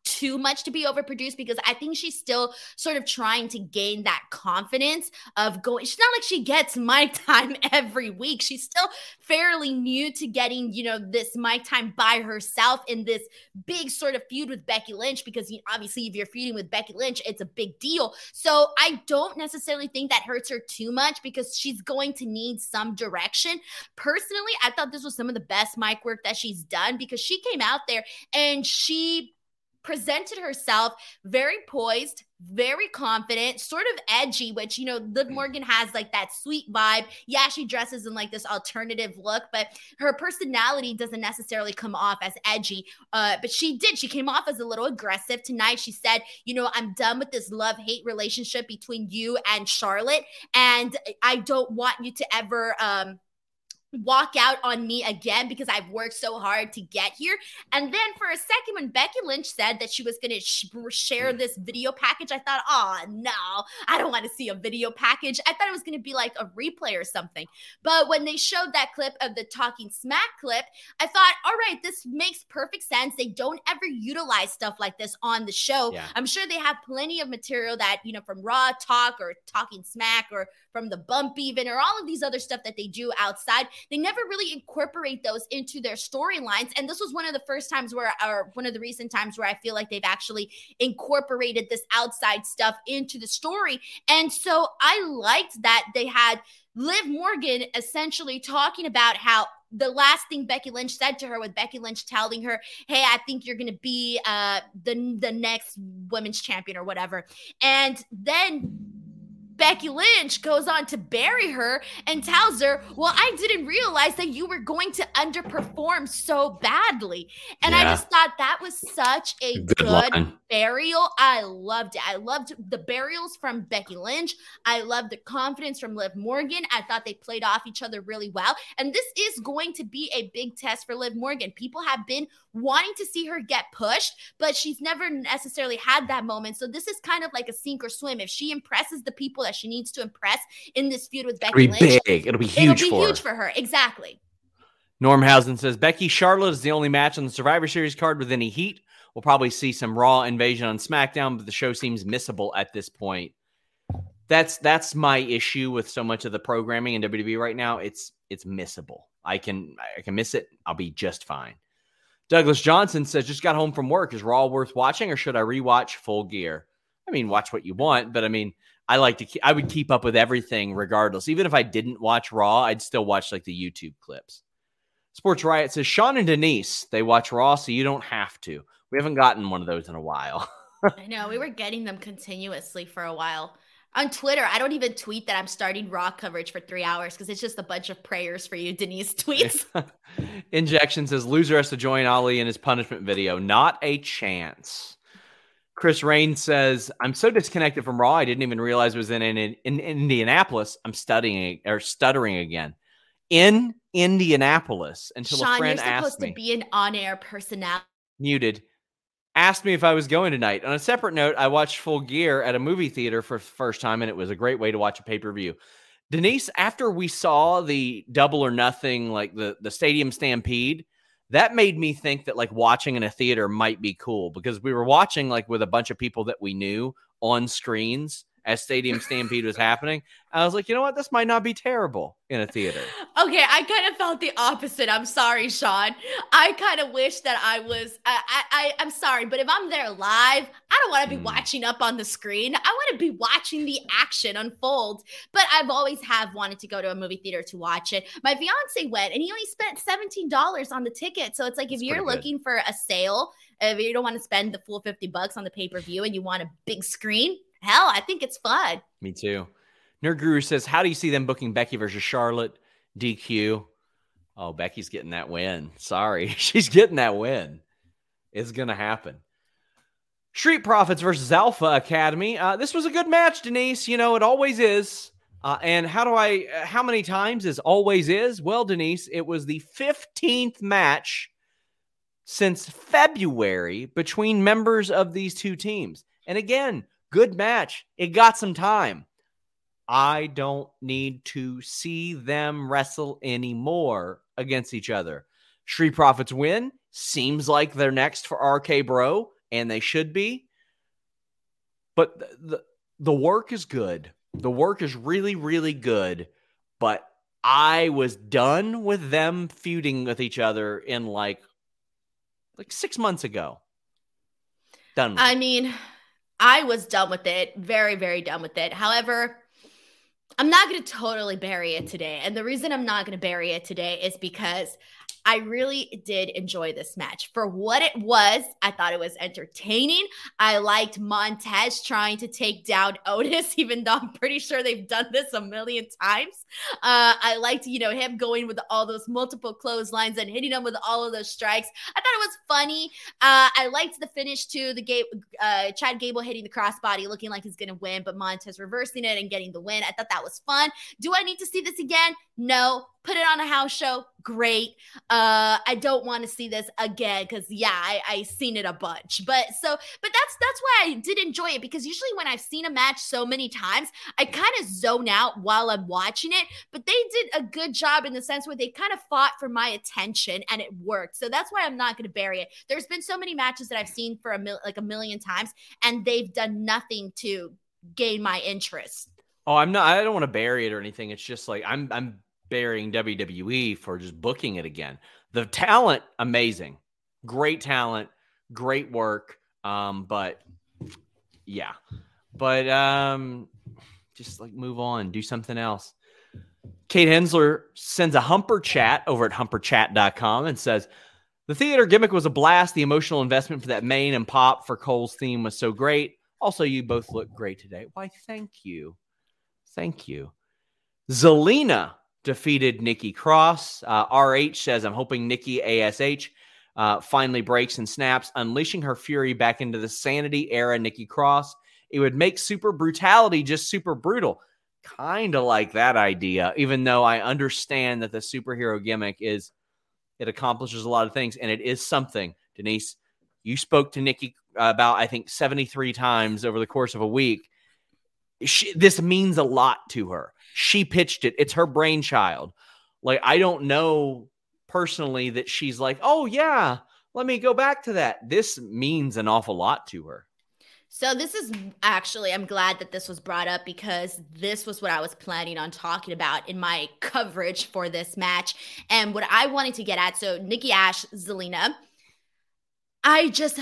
too much to be overproduced because I think she's still sort of trying to gain that confidence of going. It's not like she gets mic time every week. She's still fairly new to getting, you know, this mic time by herself in this big sort of feud with Becky Lynch, because you, obviously if you're feuding with Becky Lynch, it's a big deal. So I don't necessarily think that hurts her too much because she's going to need some direction. Personally, I thought this was some of the best mic work that she's done because she came out there and she presented herself very poised, very confident, sort of edgy, which, you know, Liv Morgan has like that sweet vibe. Yeah, she dresses in like this alternative look, but her personality doesn't necessarily come off as edgy. Uh, but she did. She came off as a little aggressive tonight. She said, you know, I'm done with this love-hate relationship between you and Charlotte, and I don't want you to ever um, walk out on me again because I've worked so hard to get here. And then for a second, when Becky Lynch said that she was going to sh- share this video package, I thought, oh, no, I don't want to see a video package. I thought it was going to be like a replay or something. But when they showed that clip of the Talking Smack clip, I thought, all right, this makes perfect sense. They don't ever utilize stuff like this on the show. Yeah. I'm sure they have plenty of material that, you know, from Raw Talk or Talking Smack or from the Bump even, or all of these other stuff that they do outside. They never really incorporate those into their storylines. And this was one of the first times where, or one of the recent times where I feel like they've actually incorporated this outside stuff into the story. And so I liked that they had Liv Morgan essentially talking about how the last thing Becky Lynch said to her, with Becky Lynch telling her, hey, I think you're going to be uh, the, the next women's champion or whatever. And then Becky Lynch goes on to bury her and tells her, well, I didn't realize that you were going to underperform so badly. And yeah. I just thought that was such a good, good burial. I loved it. I loved the burials from Becky Lynch. I loved the confidence from Liv Morgan. I thought they played off each other really well. And this is going to be a big test for Liv Morgan. People have been wanting to see her get pushed, but she's never necessarily had that moment. So this is kind of like a sink or swim. If she impresses the people that she needs to impress in this feud with Becky It'll be Lynch, big. It'll be huge. It'll be for huge her. for her. Exactly. Normhausen says Becky Charlotte is the only match on the Survivor Series card with any heat. We'll probably see some Raw invasion on SmackDown, but the show seems missable at this point. That's that's my issue with so much of the programming in W W E right now. It's it's missable. I can I can miss it. I'll be just fine. Douglas Johnson says, just got home from work. Is Raw worth watching, or should I rewatch Full Gear? I mean, watch what you want, but I mean, I like to keep, I would keep up with everything regardless. Even if I didn't watch Raw, I'd still watch like the YouTube clips. Sports Riot says, Sean and Denise, they watch Raw, so you don't have to. We haven't gotten one of those in a while. I know, we were getting them continuously for a while. On Twitter, I don't even tweet that I'm starting Raw coverage for three hours because it's just a bunch of prayers for you, Denise tweets. Injection says, loser has to join Ali in his punishment video. Not a chance. Chris Rain says, I'm so disconnected from Raw, I didn't even realize it was in, in, in Indianapolis. I'm studying or stuttering again. In Indianapolis until Sean, a friend you're asked supposed me. to be an on-air personality. Muted. Asked me if I was going tonight. On a separate note, I watched Full Gear at a movie theater for the first time, and it was a great way to watch a pay-per-view. Denise, after we saw the Double or Nothing, like the, the Stadium Stampede, that made me think that like watching in a theater might be cool because we were watching like with a bunch of people that we knew on screens as Stadium Stampede was happening. I was like, you know what? This might not be terrible in a theater. Okay, I kind of felt the opposite. I'm sorry, Sean. I kind of wish that I was, I, I, I, I'm sorry, but if I'm there live, I don't want to be mm. watching up on the screen. I want to be watching the action unfold. But I've always have wanted to go to a movie theater to watch it. My fiance went, and he only spent seventeen dollars on the ticket. So it's like, if That's you're looking for a sale, if you don't want to spend the full fifty bucks on the pay-per-view and you want a big screen, hell, I think it's fun. Me too. Nerd Guru says, how do you see them booking Becky versus Charlotte? D Q. Oh, Becky's getting that win. Sorry. She's getting that win. It's going to happen. Street Profits versus Alpha Academy. Uh, this was a good match, Denise. You know, it always is. Uh, and how do I, uh, how many times is always is? Well, Denise, it was the fifteenth match since February between members of these two teams. And again, good match. It got some time. I don't need to see them wrestle anymore against each other. Street Profits win. Seems like they're next for R K Bro. and they should be. But the, the, the work is good. The work is really, really good. But I was done with them feuding with each other in like, like six months ago. Done with I it. mean, I was done with it. Very, very done with it. However, I'm not going to totally bury it today. And the reason I'm not going to bury it today is because I really did enjoy this match. For what it was, I thought it was entertaining. I liked Montez trying to take down Otis, even though I'm pretty sure they've done this a million times. Uh, I liked, you know, him going with all those multiple clotheslines and hitting them with all of those strikes. I thought it was funny. Uh, I liked the finish too. The Ga- uh, Chad Gable hitting the crossbody, looking like he's going to win, but Montez reversing it and getting the win. I thought that was fun. Do I need to see this again? No. Put it on a house show. Great. Uh, I don't want to see this again because yeah, I, I seen it a bunch. But so, but that's that's why I did enjoy it, because usually when I've seen a match so many times, I kind of zone out while I'm watching it. But they did a good job in the sense where they kind of fought for my attention and it worked. So that's why I'm not going to bury it. There's been so many matches that I've seen for a mil- like a million times, and they've done nothing to gain my interest. Oh, I'm not. I don't want to bury it or anything. It's just like I'm. I'm. burying W W E for just booking it again. The talent, amazing. Great talent, great work. Um, but yeah. But um just like move on, do something else. Kate Hensler sends a Humper Chat over at humper chat dot com and says, the theater gimmick was a blast. The emotional investment for that main and pop for Cole's theme was so great. Also, you both look great today. Why, thank you. Thank you. Zelina defeated Nikki Cross. Uh, R H says, I'm hoping Nikki A S H uh, finally breaks and snaps, unleashing her fury back into the Sanity era Nikki Cross. It would make super brutality just super brutal. Kind of like that idea, even though I understand that the superhero gimmick is, it accomplishes a lot of things, and it is something. Denise, you spoke to Nikki about, I think, seventy-three times over the course of a week. She, this means a lot to her. She pitched it. It's her brainchild. Like, I don't know personally that she's like, oh, yeah, let me go back to that. This means an awful lot to her. So this is actually, I'm glad that this was brought up, because this was what I was planning on talking about in my coverage for this match. And what I wanted to get at, so Nikki Ash, Zelina, I just,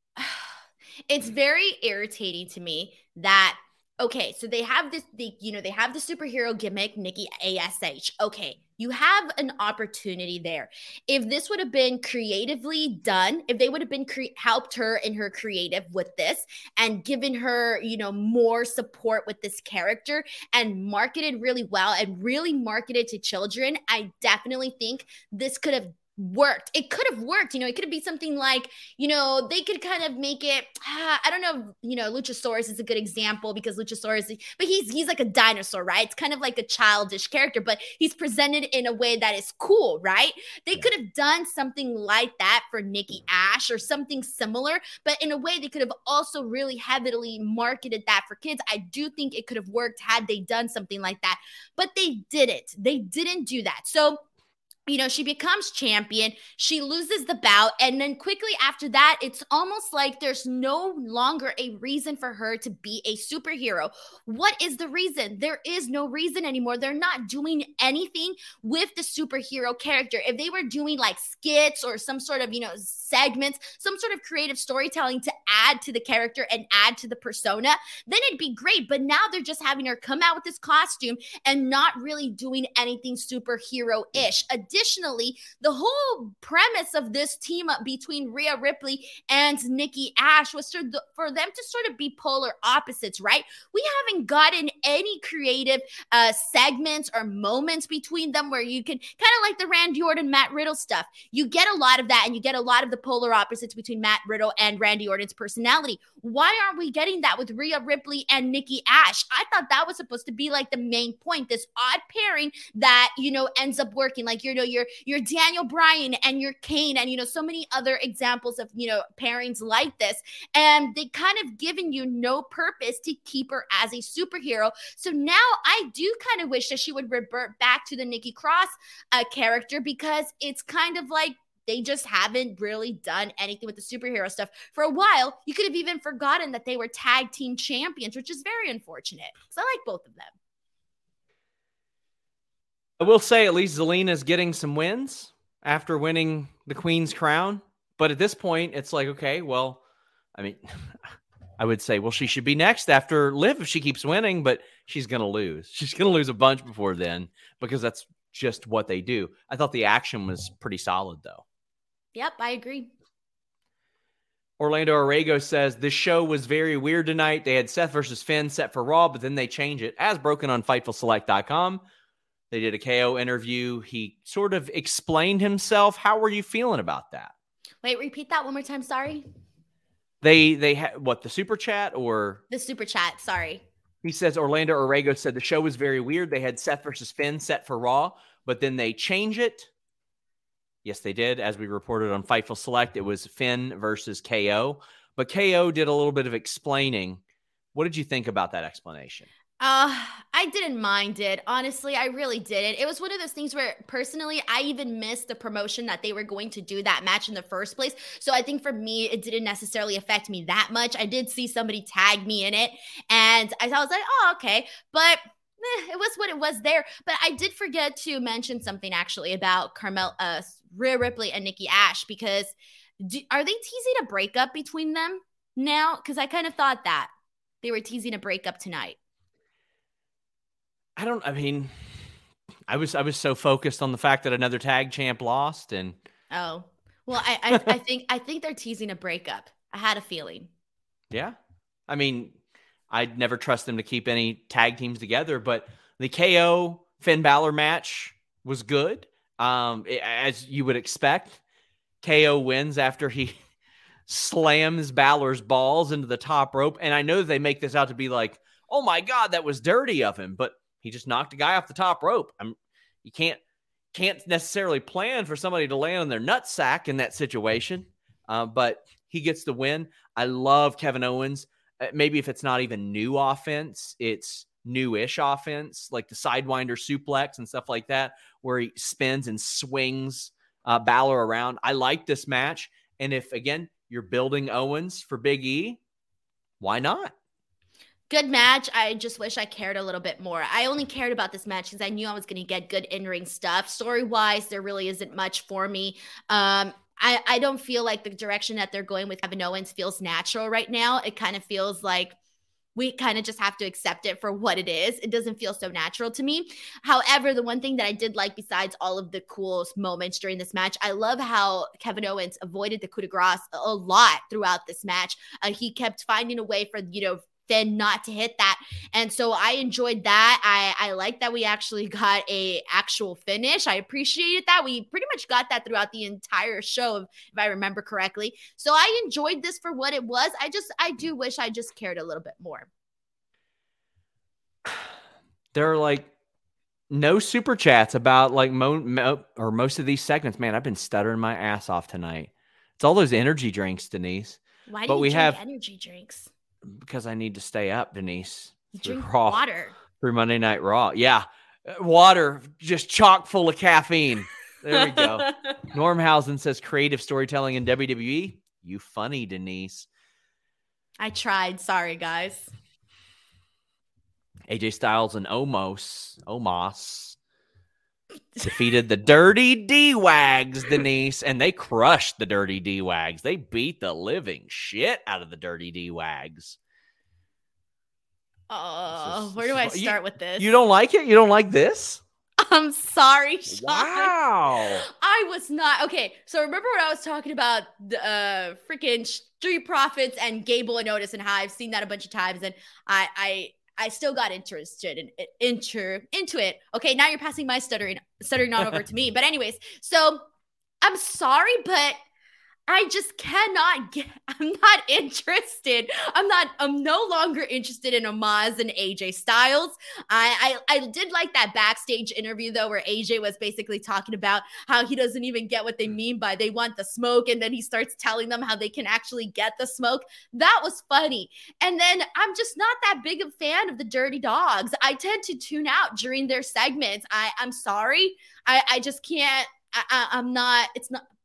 it's very irritating to me that, okay, so they have this, they, you know, they have the superhero gimmick, Nikki A S H. Okay, you have an opportunity there. If this would have been creatively done, if they would have been cre- helped her in her creative with this and given her, you know, more support with this character and marketed really well and really marketed to children, I definitely think this could have worked. It could have worked. You know, it could be something like, you know, they could kind of make it, uh, I don't know, you know, Luchasaurus is a good example, because Luchasaurus, but he's he's like a dinosaur, right? It's kind of like a childish character, but he's presented in a way that is cool, right? They could have done something like that for Nikki Ash or something similar, but in a way they could have also really heavily marketed that for kids. I do think it could have worked had they done something like that, but they didn't. They didn't do that. So, you know, she becomes champion, she loses the bout, and then quickly after that, it's almost like there's no longer a reason for her to be a superhero. What is the reason? There is no reason anymore. They're not doing anything with the superhero character. If they were doing like skits or some sort of, you know, segments, some sort of creative storytelling to add to the character and add to the persona, then it'd be great. But now they're just having her come out with this costume and not really doing anything superhero-ish. Additionally, the whole premise of this team up between Rhea Ripley and Nikki Ash was for, the, for them to sort of be polar opposites, right? We haven't gotten any creative uh, segments or moments between them where you can kind of like the Randy Orton, Matt Riddle stuff. You get a lot of that, and you get a lot of the polar opposites between Matt Riddle and Randy Orton's personality. Why aren't we getting that with Rhea Ripley and Nikki Ash? I thought that was supposed to be like the main point, this odd pairing that, you know, ends up working. Like, you know, your your Daniel Bryan and your Kane, and, you know, so many other examples of, you know, pairings like this. And they kind of given you no purpose to keep her as a superhero. So now I do kind of wish that she would revert back to the Nikki Cross uh, character, because it's kind of like, they just haven't really done anything with the superhero stuff. For a while, you could have even forgotten that they were tag team champions, which is very unfortunate because I like both of them. I will say at least Zelina's getting some wins after winning the Queen's Crown. But at this point, it's like, okay, well, I mean, I would say, well, she should be next after Liv if she keeps winning, but she's going to lose. She's going to lose a bunch before then because that's just what they do. I thought the action was pretty solid, though. Yep, I agree. Orlando Arrego says, this show was very weird tonight. They had Seth versus Finn set for Raw, but then they change it as broken on Fightful Select dot com. They did a K O interview. He sort of explained himself. How were you feeling about that? Wait, repeat that one more time. Sorry. They, they had what, the super chat or the super chat? Sorry. He says Orlando Arrego said the show was very weird. They had Seth versus Finn set for Raw, but then they change it. Yes, they did. As we reported on Fightful Select, it was Finn versus K O. But K O did a little bit of explaining. What did you think about that explanation? Uh, I didn't mind it. Honestly, I really didn't. It was one of those things where personally, I even missed the promotion that they were going to do that match in the first place. So I think for me, it didn't necessarily affect me that much. I did see somebody tag me in it and I was like, oh, okay. But eh, it was what it was there. But I did forget to mention something actually about Carmel, uh, Rhea Ripley and Nikki Ash, because do, are they teasing a breakup between them now? Because I kind of thought that they were teasing a breakup tonight. I don't, I mean, I was, I was so focused on the fact that another tag champ lost and. Oh, well, I, I, I think, I think they're teasing a breakup. I had a feeling. Yeah. I mean, I'd never trust them to keep any tag teams together, but the K O Finn Balor match was good. Um, as you would expect, K O wins after he slams Balor's balls into the top rope. And I know they make this out to be like, oh my God, that was dirty of him, but he just knocked a guy off the top rope. I'm, you can't can't necessarily plan for somebody to land on their nutsack in that situation, uh, but he gets the win. I love Kevin Owens. Uh, maybe if it's not even new offense, it's new-ish offense, like the Sidewinder suplex and stuff like that, where he spins and swings uh, Balor around. I like this match, and if, again, you're building Owens for Big E, why not? Good match. I just wish I cared a little bit more. I only cared about this match because I knew I was going to get good in-ring stuff. Story-wise, there really isn't much for me. Um, I, I don't feel like the direction that they're going with Kevin Owens feels natural right now. It kind of feels like we kind of just have to accept it for what it is. It doesn't feel so natural to me. However, the one thing that I did like besides all of the cool moments during this match, I love how Kevin Owens avoided the coup de grace a lot throughout this match. Uh, he kept finding a way for, you know, Finn not to hit that. And so I enjoyed that. I, I like that we actually got a actual finish. I appreciated that. We pretty much got that throughout the entire show, if I remember correctly. So I enjoyed this for what it was. I just, I do wish I just cared a little bit more. There are like no super chats about like mo, mo or most of these segments. Man, I've been stuttering my ass off tonight. It's all those energy drinks, Denise. Why do but you we drink have, energy drinks? Because I need to stay up, Denise. You drink Raw, water. Through Monday Night Raw. Yeah. Water just chock full of caffeine. There we go. Normhausen says creative storytelling in W W E. You funny, Denise. I tried. Sorry, guys. A J Styles and Omos, Omos defeated the Dirty D-Wags, Denise, and they crushed the Dirty D-Wags. They beat the living shit out of the Dirty D-Wags. Oh, where do I start you, with this? You don't like it? You don't like this? I'm sorry, Sean. Wow. I was not. Okay, so remember when I was talking about the uh, freaking Street Profits and Gable and Otis and how I've seen that a bunch of times, and I... I I still got interested in into into it. Okay, now you're passing my stuttering stuttering on over to me. But anyways, so I'm sorry, but I just cannot get, I'm not interested. I'm not, I'm no longer interested in Omos and A J Styles. I, I, I did like that backstage interview though, where A J was basically talking about how he doesn't even get what they mean by they want the smoke. And then he starts telling them how they can actually get the smoke. That was funny. And then I'm just not that big a fan of the Dirty Dogs. I tend to tune out during their segments. I, I'm sorry. I, I just can't, I, I, I'm not, it's not,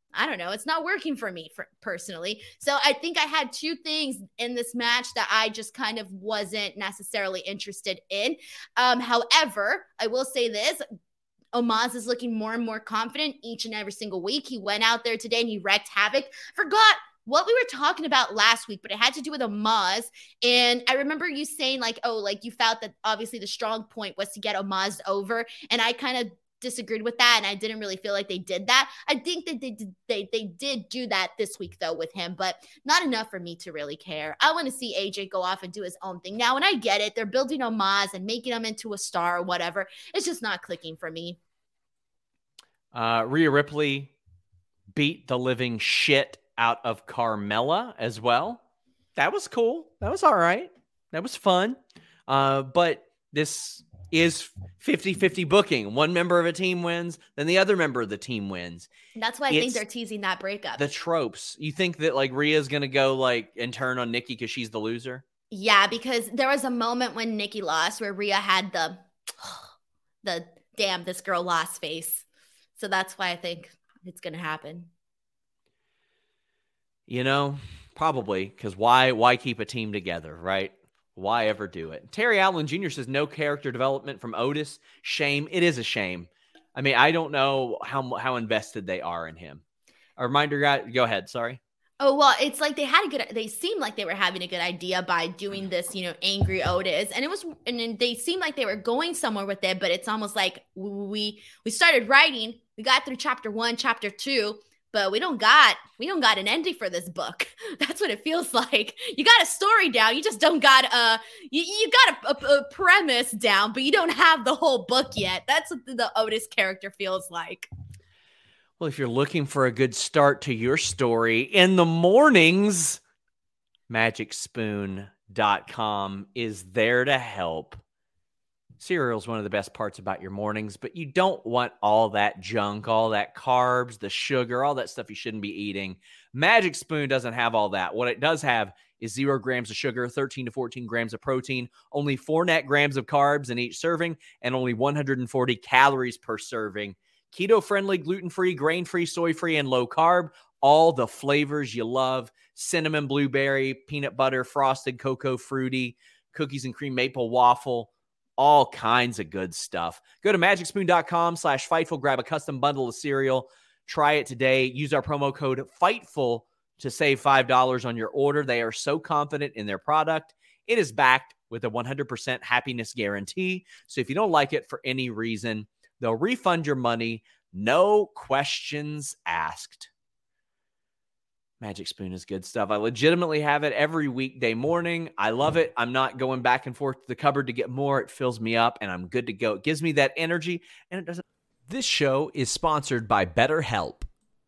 I don't know. It's not working for me for, personally. So I think I had two things in this match that I just kind of wasn't necessarily interested in. Um, however, I will say this. Omos is looking more and more confident each and every single week. He went out there today and he wreaked havoc. Forgot what we were talking about last week, but it had to do with Omos. And I remember you saying like, oh, like you felt that obviously the strong point was to get Omos over. And I kind of disagreed with that, and I didn't really feel like they did that. I think that they did they they did do that this week though with him, but not enough for me to really care. I want to see A J go off and do his own thing now, and I get it. They're building Omos and making him into a star or whatever. It's just not clicking for me. Uh, Rhea Ripley beat the living shit out of Carmella as well. That was cool. That was all right. That was fun. Uh, but this is fifty-fifty booking. One member of a team wins, then the other member of the team wins. That's why I it's think they're teasing that breakup. The tropes. You think that like Rhea's going to go like and turn on Nikki because she's the loser? Yeah, because there was a moment when Nikki lost where Rhea had the, the damn, this girl lost face. So that's why I think it's going to happen. You know, probably because why, why keep a team together, right? Why ever do it? Terry Allen Junior says no character development from Otis. Shame. It is a shame. I mean, I don't know how how invested they are in him. A reminder, guy, go ahead. Sorry. Oh, well, it's like they had a good, they seemed like they were having a good idea by doing this, you know, angry Otis. And it was, and they seemed like they were going somewhere with it, but it's almost like we, we started writing, we got through chapter one, chapter two, but we don't got, we don't got an ending for this book. That's what it feels like. You got a story down. You just don't got a, you, you got a, a, a premise down, but you don't have the whole book yet. That's what the Otis character feels like. Well, if you're looking for a good start to your story in the mornings, magic spoon dot com is there to help. Cereal is one of the best parts about your mornings, but you don't want all that junk, all that carbs, the sugar, all that stuff you shouldn't be eating. Magic Spoon doesn't have all that. What it does have is zero grams of sugar, thirteen to fourteen grams of protein, only four net grams of carbs in each serving, and only one hundred forty calories per serving. Keto-friendly, gluten-free, grain-free, soy-free, and low-carb. All the flavors you love. Cinnamon, blueberry, peanut butter, frosted, cocoa, fruity, cookies and cream, maple waffle. All kinds of good stuff. Go to magic spoon dot com slash Fightful. Grab a custom bundle of cereal. Try it today. Use our promo code FIGHTFUL to save five dollars on your order. They are so confident in their product. It is backed with a one hundred percent happiness guarantee. So if you don't like it for any reason, they'll refund your money. No questions asked. Magic Spoon is good stuff. I legitimately have it every weekday morning. I love it. I'm not going back and forth to the cupboard to get more. It fills me up and I'm good to go. It gives me that energy and it doesn't. This show is sponsored by BetterHelp.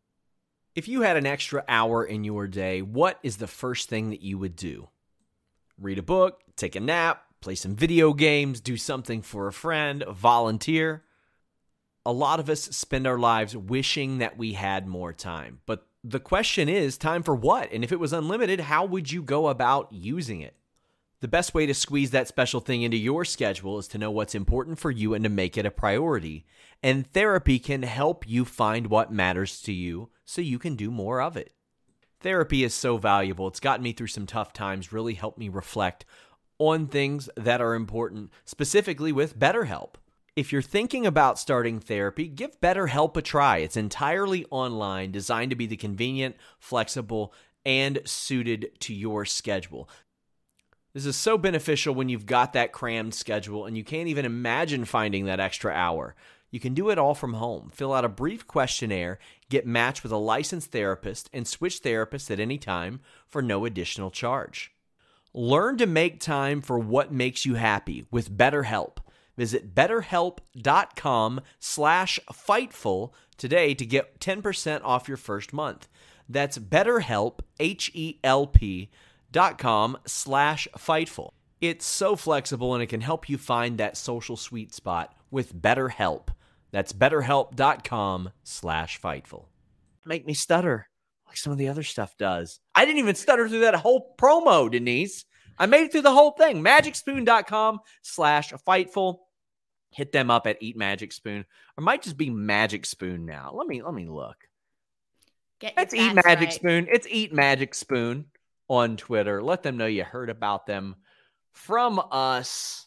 If you had an extra hour in your day, what is the first thing that you would do? Read a book, take a nap, play some video games, do something for a friend, volunteer. A lot of us spend our lives wishing that we had more time, but the question is, time for what? And if it was unlimited, how would you go about using it? The best way to squeeze that special thing into your schedule is to know what's important for you and to make it a priority. And therapy can help you find what matters to you so you can do more of it. Therapy is so valuable. It's gotten me through some tough times, really helped me reflect on things that are important, specifically with BetterHelp. If you're thinking about starting therapy, give BetterHelp a try. It's entirely online, designed to be the convenient, flexible, and suited to your schedule. This is so beneficial when you've got that crammed schedule and you can't even imagine finding that extra hour. You can do it all from home. Fill out a brief questionnaire, get matched with a licensed therapist, and switch therapists at any time for no additional charge. Learn to make time for what makes you happy with BetterHelp. Visit betterhelp.com slash Fightful today to get ten percent off your first month. That's betterhelp, H-E-L-P dot com slash Fightful. It's so flexible and it can help you find that social sweet spot with BetterHelp. That's betterhelp.com slash Fightful. Make me stutter like some of the other stuff does. I didn't even stutter through that whole promo, Denise. I made it through the whole thing. magic spoon dot com slash Fightful. Hit them up at Eat Magic Spoon. Or it might just be Magic Spoon now. Let me let me look. Get your It's Eat facts Magic right. Spoon. It's Eat Magic Spoon on Twitter. Let them know you heard about them from us.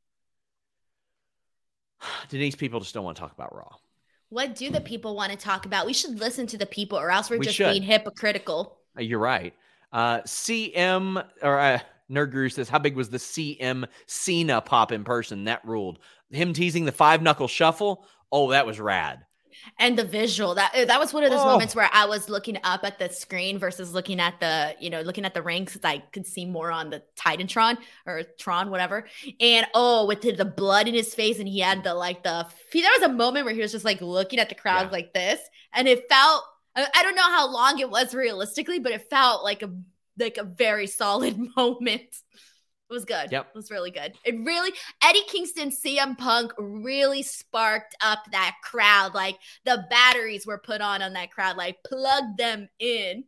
Denise, people just don't want to talk about Raw. What do the people want to talk about? We should listen to the people, or else we're We just should. being hypocritical. You're right. Uh, C M or uh, Nerd Guru says, how big was the C M Cena pop in person? That ruled. Him teasing the five knuckle shuffle. Oh, that was rad. And the visual, that that was one of those Oh. moments where I was looking up at the screen versus looking at the, you know, looking at the ring, because I could see more on the Titantron or Tron, whatever. And oh, with the, the blood in his face, and he had the like the there was a moment where he was just like looking at the crowd Yeah. like this, and it felt I I don't know how long it was realistically, but it felt like a like a very solid moment. It was good. Yep. It was really good. It really, Eddie Kingston, C M Punk really sparked up that crowd. Like the batteries were put on on that crowd, like plugged them in.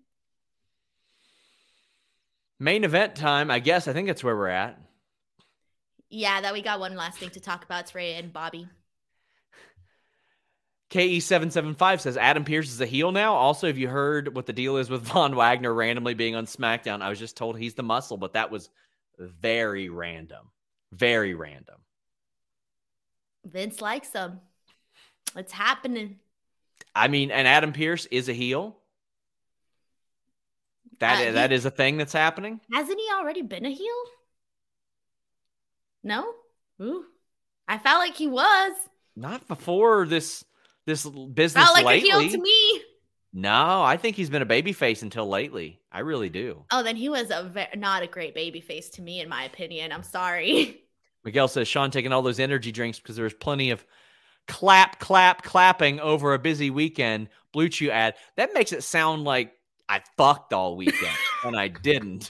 Main event time, I guess. I think that's where we're at. Yeah, that we got one last thing to talk about. It's Ray and Bobby. K E seven seven five says Adam Pearce is a heel now. Also, have you heard what the deal is with Von Wagner randomly being on SmackDown? I was just told he's the muscle, but that was very random. Very random. Vince likes them. It's happening. I mean, and Adam Pearce is a heel. That Uh, is, he- that is a thing that's happening. Hasn't he already been a heel? No? Ooh. I felt like he was. Not before this this business Felt like lately. a heel to me. No, I think he's been a babyface until lately. I really do. Oh, then he was a ve- not a great baby face to me, in my opinion. I'm sorry. Miguel says Sean taking all those energy drinks because there's plenty of clap, clap, clapping over a busy weekend. Blue Chew ad. That makes it sound like I fucked all weekend and I didn't.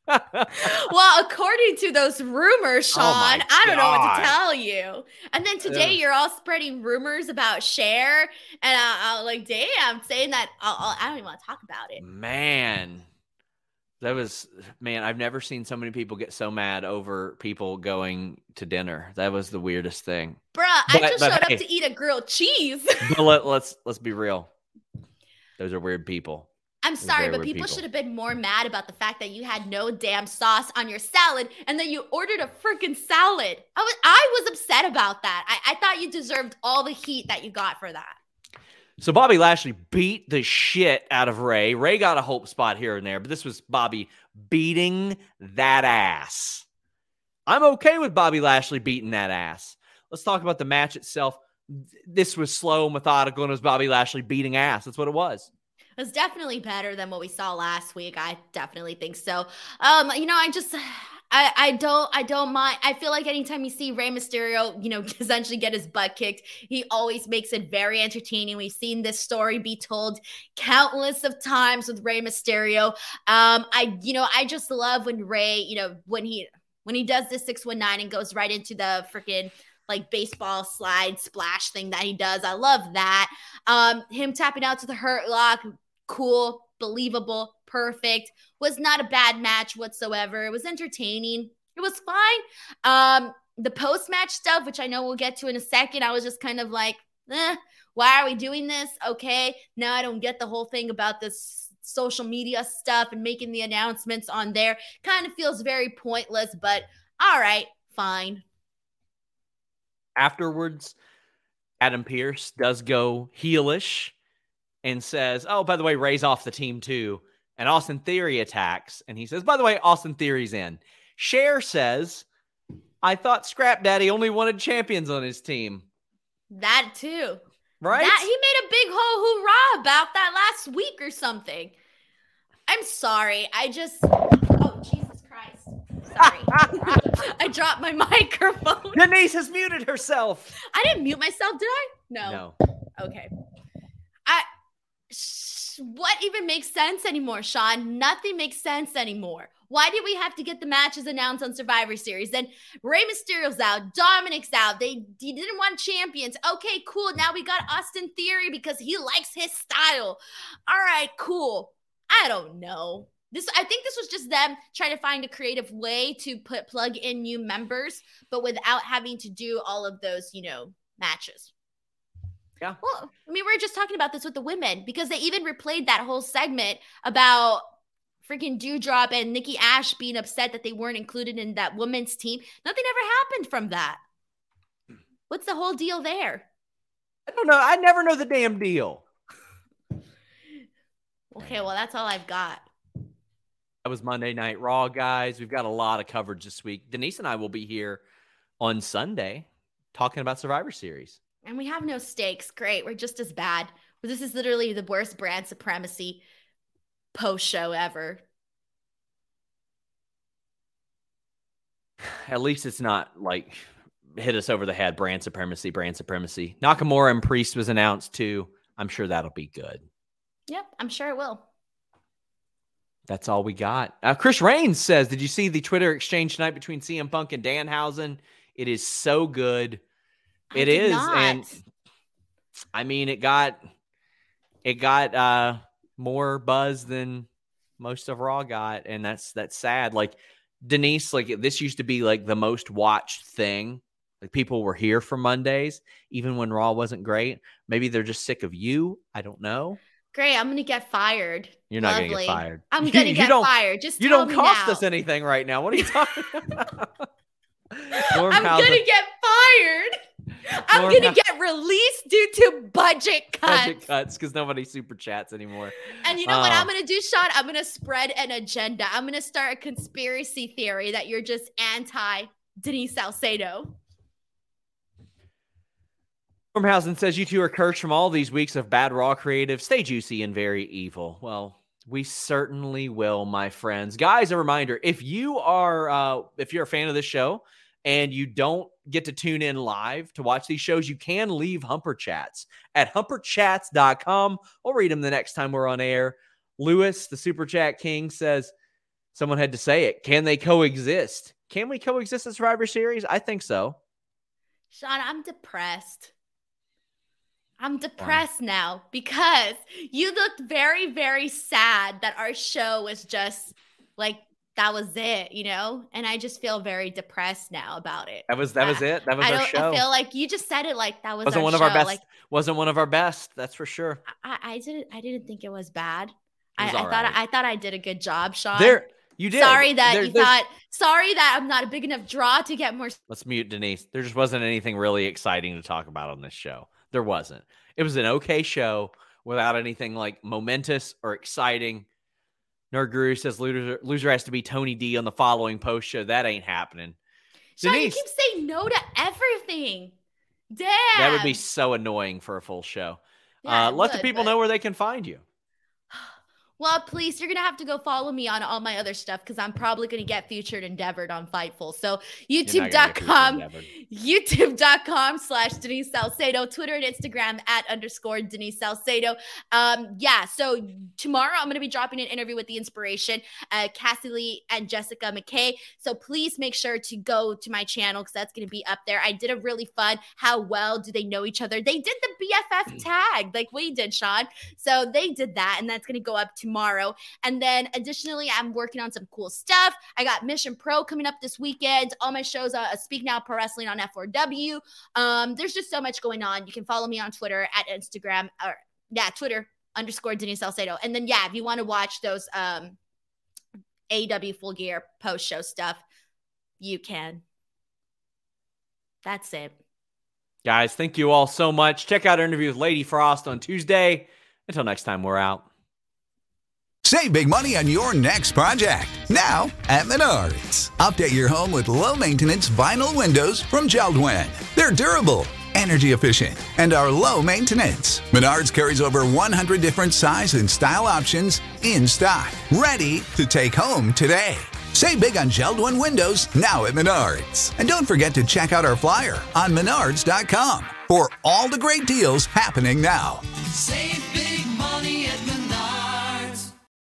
Well, according to those rumors, Sean, Oh my I don't know what God. to tell you. And then today Ugh. you're all spreading rumors about Cher, and I, I like, damn, saying that I'll, I'll, I don't even want to talk about it. Man, that was, man, I've never seen so many people get so mad over people going to dinner. That was the weirdest thing. Bruh, I But- just but showed hey. up to eat a grilled cheese. But let, let's let's be real. Those are weird people. I'm sorry, very but weird people, people. should have been more mad about the fact that you had no damn sauce on your salad and then you ordered a freaking salad. I was I was upset about that. I, I thought you deserved all the heat that you got for that. So Bobby Lashley beat the shit out of Ray. Ray got a hope spot here and there, but this was Bobby beating that ass. I'm okay with Bobby Lashley beating that ass. Let's talk about the match itself. This was slow, methodical, and it was Bobby Lashley beating ass. That's what it was. It was definitely better than what we saw last week. I definitely think so. Um, you know, I just I I don't I don't mind. I feel like anytime you see Rey Mysterio, you know, essentially get his butt kicked, he always makes it very entertaining. We've seen this story be told countless of times with Rey Mysterio. Um, I you know, I just love when Rey, you know, when he when he does this six one nine and goes right into the freaking like baseball slide splash thing that he does. I love that. Um, him tapping out to the Hurt Lock. Cool, believable, perfect. Was not a bad match whatsoever. It was entertaining. It was fine. Um, the post-match stuff, which I know we'll get to in a second, I was just kind of like, eh, why are we doing this? Okay, now I don't get the whole thing about this social media stuff and making the announcements on there. Kind of feels very pointless, but all right, fine. Afterwards, Adam Pearce does go heelish and says, oh, by the way, Ray's off the team too. And Austin Theory attacks. And he says, by the way, Austin Theory's in. Cher says, I thought Scrap Daddy only wanted champions on his team. That too. Right? That, he made a big ho hoorah about that last week or something. I'm sorry. I just, oh, Jesus Christ. Sorry. I dropped my microphone. Denise has muted herself. I didn't mute myself, did I? No. No. Okay. I, sh- what even makes sense anymore, Sean? Nothing makes sense anymore. Why did we have to get the matches announced on Survivor Series? Then Rey Mysterio's out, Dominic's out. They, they didn't want champions. Okay, cool. Now we got Austin Theory because he likes his style. All right, cool. I don't know. This, I think this was just them trying to find a creative way to put plug in new members, but without having to do all of those, you know, matches. Yeah. Well, I mean, we were just talking about this with the women because they even replayed that whole segment about freaking Dewdrop and Nikki Ash being upset that they weren't included in that women's team. Nothing ever happened from that. What's the whole deal there? I don't know. I never know the damn deal. Okay, well, that's all I've got. That was Monday Night Raw, guys. We've got a lot of coverage this week. Denise and I will be here on Sunday talking about Survivor Series. And we have no stakes. Great. We're just as bad. This is literally the worst brand supremacy post-show ever. At least it's not like hit us over the head, brand supremacy, brand supremacy. Nakamura and Priest was announced too. I'm sure that'll be good. Yep, I'm sure it will. That's all we got. Uh, Chris Reigns says, did you see the Twitter exchange tonight between C M Punk and Danhausen? It is so good. I It did is. not. And I mean, it got, it got uh, more buzz than most of Raw got. And that's, that's sad. Like Denise, like this used to be like the most watched thing. Like people were here for Mondays, even when Raw wasn't great. Maybe they're just sick of you. I don't know. Great, I'm gonna get fired. You're not Lovely. gonna get fired. I'm You- gonna you get don't- fired. Just You tell don't me cost now. us anything right now. What are you talking about? Norm I'm Hauser- gonna get fired. I'm Norm gonna Hau- get released due to budget cuts. budget cuts because nobody super chats anymore. And you know what Oh. I'm gonna do, Sean? I'm gonna spread an agenda. I'm gonna start a conspiracy theory that you're just anti Denise Salcedo. Normhausen says you two are cursed from all these weeks of bad Raw creative. Stay juicy and very evil. Well, we certainly will, my friends. Guys, a reminder, if you are uh, if you're a fan of this show and you don't get to tune in live to watch these shows, you can leave Humper Chats at humper chats dot com. I'll read them the next time we're on air. Lewis, the Super Chat King, says someone had to say it. Can they coexist? Can we coexist in Survivor Series? I think so. Sean, I'm depressed. I'm depressed now because you looked very, very sad that our show was just like, that was it, you know? And I just feel very depressed now about it. That was that was it. That was I our don't show. I feel like you just said it like that was wasn't our one show. of our best. Like, wasn't one of our best. That's for sure. I, I didn't I didn't think it was bad. It I, was I all thought right. I thought I did a good job, Sean. There, you did. Sorry that There- you there's- thought sorry that I'm not a big enough draw to get more. Let's mute Denise. There just wasn't anything really exciting to talk about on this show. There wasn't. It was an okay show without anything like momentous or exciting. Nerd Guru says loser, loser has to be Tony D on the following post show. That ain't happening. Sean, Denise, you keep saying no to everything. Damn. that would be so annoying for a full show. Yeah, uh, it let the would, people but- know where they can find you. Well, please, you're going to have to go follow me on all my other stuff because I'm probably going to get featured endeavored on Fightful. So You're not gonna get youtube.com, featured youtube.com slash Denise Salcedo, Twitter and Instagram at underscore Denise Salcedo. Um, yeah, so tomorrow I'm going to be dropping an interview with The Inspiration, uh, Cassie Lee and Jessica McKay. So please make sure to go to my channel because that's going to be up there. I did a really fun, how well do they know each other? They did the B F F tag like we did, Sean. So they did that, and that's going to go up tomorrow. And then additionally, I'm working on some cool stuff. I got Mission Pro coming up this weekend. All my shows are uh, Speak Now Pro Wrestling on F four W. Um, there's just so much going on. You can follow me on Twitter at Instagram or yeah, Twitter underscore Denise Salcedo. And then yeah, if you want to watch those um A E W Full Gear post show stuff, you can. That's it. Guys, thank you all so much. Check out our interview with Lady Frost on Tuesday. Until next time, we're out. Save big money on your next project. Now at Menards. Update your home with low maintenance vinyl windows from Jeld-Wen. They're durable, energy efficient, and are low maintenance. Menards carries over one hundred different size and style options in stock, ready to take home today. Save big on Jeld-Wen windows now at Menards. And don't forget to check out our flyer on menards dot com for all the great deals happening now. Save